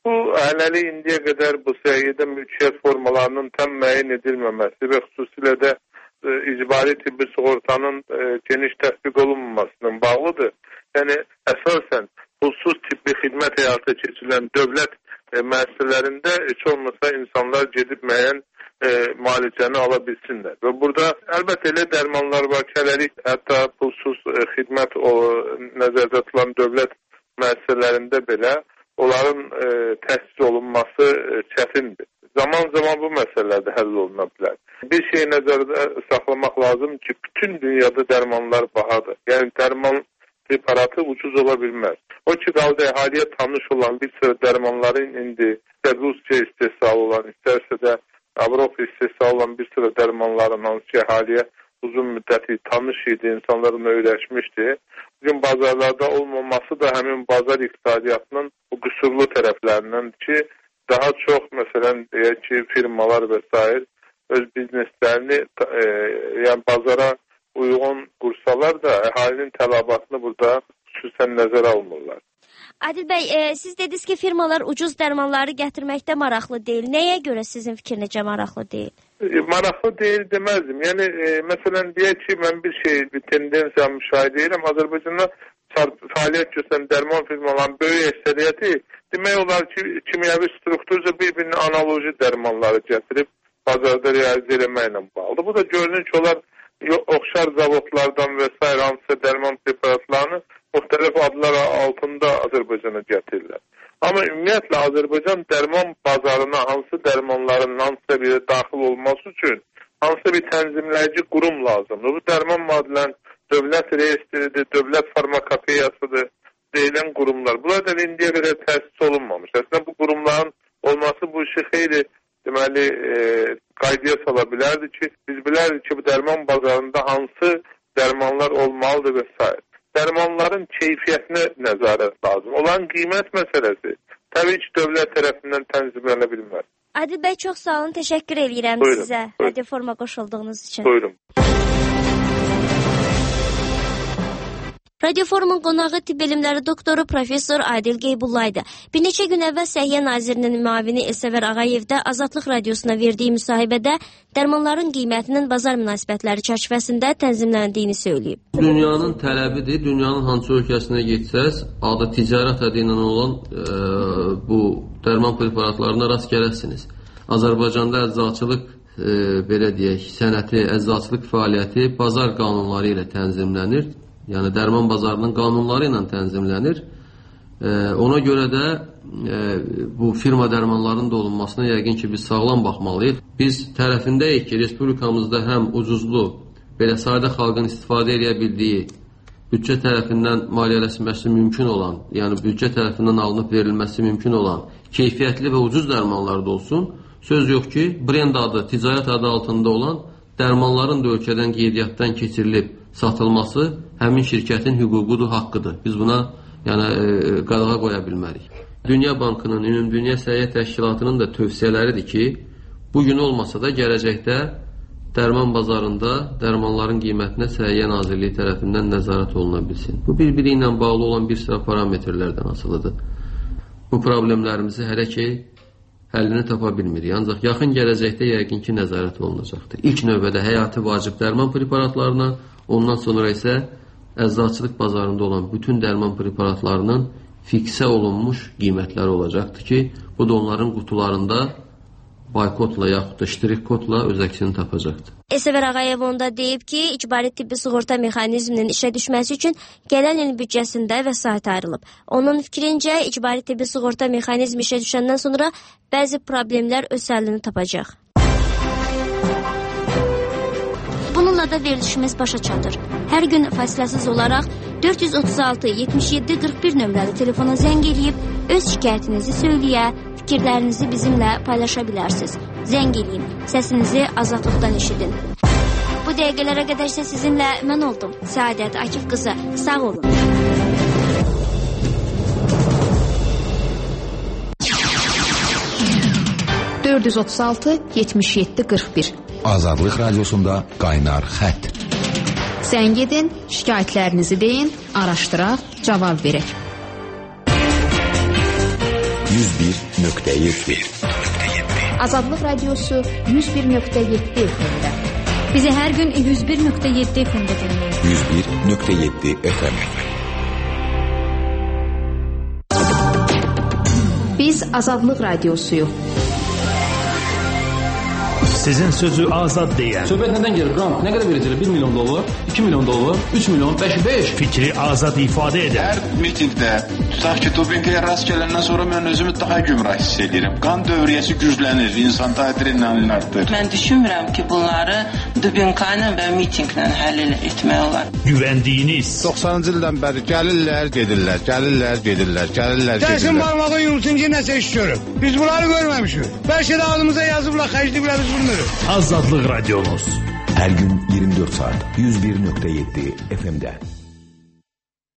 Bu hələlik indiyə qədər bu səhiyyədə mülkiyyət formalarının tam müəyyən edilməməsi və xüsusilə də e, icbari tibbi sığortanın e, geniş tətbiq olunmamasının bağlıdır. Yəni əsasən pulsuz tibbi xidmət həyata keçirilən dövlət e, müəssisələrində heç olmasa insanlar gedib müəyyən e, müalicəni ala bilsinlər. Və burada əlbəttə elə dərmanlar var ki, hələlik hətta pulsuz e, xidmət o, nəzərdə tutulan dövlət müəssisələrində belə onların e, təsis olunması e, çətindir. Zaman-zaman bu məsələlər də həll oluna bilər. Bir şey nəzərdə saxlamaq lazım ki, bütün dünyada dərmanlar bahadır. Yəni dərman preparatı ucuz ola bilməz. O ki, qaldı əhaliyə tanış olan bir sıra dərmanların indi Rusya istehsalı olan, istərsə də Avropa istehsalı olan bir sıra dərmanların hansı ki, əhaliyə uzun müddəti tanış idi, insanların öyrəşmişdi. Bugün bazarlarda olmaması da həmin bazar iqtisadiyyatının bu qüsurlu tərəflərindən ki, daha çox, məsələn, deyək ki, firmalar və s. öz bizneslərini e, yəni bazara uyğun qursalar da əhalinin tələbatını burada xüsusən nəzərə almırlar. Adil bəy, e, siz dediniz ki, firmalar ucuz dərmanları gətirməkdə maraqlı deyil. Nəyə görə sizin fikrinizcə maraqlı deyil? E, maraqlı deyil deməzdim. Yəni, e, məsələn, deyək ki, mən bir şey, bir tendensiya müşahidə edirəm. Azərbaycanda fəaliyyət göstərən dərman firmaların böyük əksəriyyəti demək olar ki, kimyəvi strukturca bir-birinin analoji dərmanları gətirib bazarda realizə eləməklə bağlıdır. Bu da görünür ki, onlar oxşar zavodlardan və s. hansısa dərman preparatlarını müxtəlif adlar altında Azərbaycana gətirirlər. Amma ümumiyyətlə Azərbaycan dərman bazarına hansı dərmanların hansısa bir daxil olması üçün hansısa bir tənzimləyici qurum lazımdır. Bu dərman madələn dövlət reyestridir, dövlət farmakopeyasıdır deyilən qurumlar. Bunlar da indiyə qədər təsis olunmamış. Əslində bu qurumların olması bu işi xeyli deməli e, qaydaya sala bilərdi ki, biz bilərdik ki, bu dərman bazarında hansı dərmanlar olmalıdır və s. Dərmanların keyfiyyətinə nəzarət lazım. Olan qiymət məsələsi təbii ki, dövlət tərəfindən tənzimlənə bilməz. Adil bəy, çox sağ olun, təşəkkür edirəm buyurun, sizə buyurun. Radio Forma qoşulduğunuz üçün. Buyurun. Radio Forumun qonağı tibb elmləri doktoru professor Adil Qeybullaydı. Bir neçə gün əvvəl Səhiyyə Nazirinin müavini Elsəvər Ağayev də Azadlıq Radiosuna verdiyi müsahibədə dərmanların qiymətinin bazar münasibətləri çərçivəsində tənzimləndiyini söyləyib. Dünyanın tələbidir. Dünyanın hansı ölkəsinə getsəz, adı ticarət adı ilə olan e, bu dərman preparatlarına rast gələsiniz. Azərbaycanda əczaçılıq e, belə deyək, sənəti, əczaçılıq fəaliyyəti bazar qanunları ilə tənzimlənir. Yəni dərman bazarının qanunları ilə tənzimlənir. E, ona görə də e, bu firma dərmanlarının da olunmasına yəqin ki, biz sağlam baxmalıyıq. Biz tərəfindəyik ki, respublikamızda həm ucuzlu, belə sadə xalqın istifadə edə bildiyi, büdcə tərəfindən maliyyələşməsi mümkün olan, yəni büdcə tərəfindən alınıb verilməsi mümkün olan, keyfiyyətli və ucuz dərmanlar da olsun. Söz yox ki, brend adı, ticarət adı altında olan dərmanların da ölkədən qeydiyyatdan keçirilib satılması həmin şirkətin hüququdur, haqqıdır. Biz buna yəni, e, qadağa qoya bilmərik. Dünya Bankının, Ümumdünya Səhiyyə Təşkilatının da tövsiyələridir ki, bugün olmasa da gələcəkdə dərman bazarında dərmanların qiymətinə Səhiyyə Nazirliyi tərəfindən nəzarət oluna bilsin. Bu bir-biri ilə bağlı olan bir sıra parametrlərdən asılıdır. Bu problemlərimizi hələ ki həllini tapa bilmirik. Ancaq yaxın gələcəkdə yəqin ki, nəzarət olunacaqdır. İlk növbədə həyati vacib dərman preparatlarına, ondan sonra isə əczaçılıq bazarında olan bütün dərman preparatlarının fiksə olunmuş qiymətləri olacaqdır ki, bu da onların qutularında boykotla yaxud da ştrik kodla öz əksini tapacaqdır. Elsəvər Ağayev onda deyib ki, icbari tibbi sığorta mexanizminin işə düşməsi üçün gələn il büdcəsində vəsait ayrılıb. Onun fikrincə, icbari tibbi sığorta mexanizmi işə düşəndən sonra bəzi problemlər öz həllini tapacaq. Bununla da verilişimiz başa çatır. Hər gün fasiləsiz olaraq dörd yüz otuz altı yetmiş yeddi qırx bir nömrəli telefona zəng eləyib öz şikayətinizi söyləyə, fikirlərinizi bizimlə paylaşa bilərsiniz. Zəng eləyin, səsinizi azadlıqdan eşidin. Bu dəqiqələrə qədər isə sizinlə mən oldum. Səadət Akif qızı, sağ olun. dörd yüz otuz altı yetmiş yeddi qırx bir Azadlıq Radiosunda Qaynar Xətt. Zəng edin, şikayətlərinizi deyin, araşdıraq, cavab verək. yüz bir nöqtə yeddi. Azadlıq Radiosu yüz bir nöqtə yeddi F M-də. Bizi hər gün yüz bir nöqtə yeddi F M-də dinləyin. yüz bir nöqtə yeddi F M. Biz Azadlıq Radiosuyuq. Sizin sözü azad deyən. Söhbət nədən gəlir? Qrant nə qədər verəcəklər? bir milyon dollar, iki milyon dollar, üç milyon, beş, beş. Fikri azad ifadə edən. Hər mitingdə, tutaq ki, dopinqaya rast gələndən sonra mən özümü daha gümrah hiss edirəm. Qan dövriyyəsi güclənir, insanda adrenalin artır. Mən düşünmürəm ki, bunları dopinqayla və mitinqlə həll etmək olar. Güvəndiyiniz. doxsanıncı ildən bəri gəlirlər, gedirlər, gəlirlər, gedirlər, gəlirlər, gedirlər. Gəlsin barmağın yumsun ki, nəsə iş görür. Biz bunları görməmişik. Bəlkə də ağzımıza yazıblar, xərcliyiblər biz bunu. Azadlıq Radiomuz. Hər gün iyirmi dörd saat yüz bir nöqtə yeddi F M-də.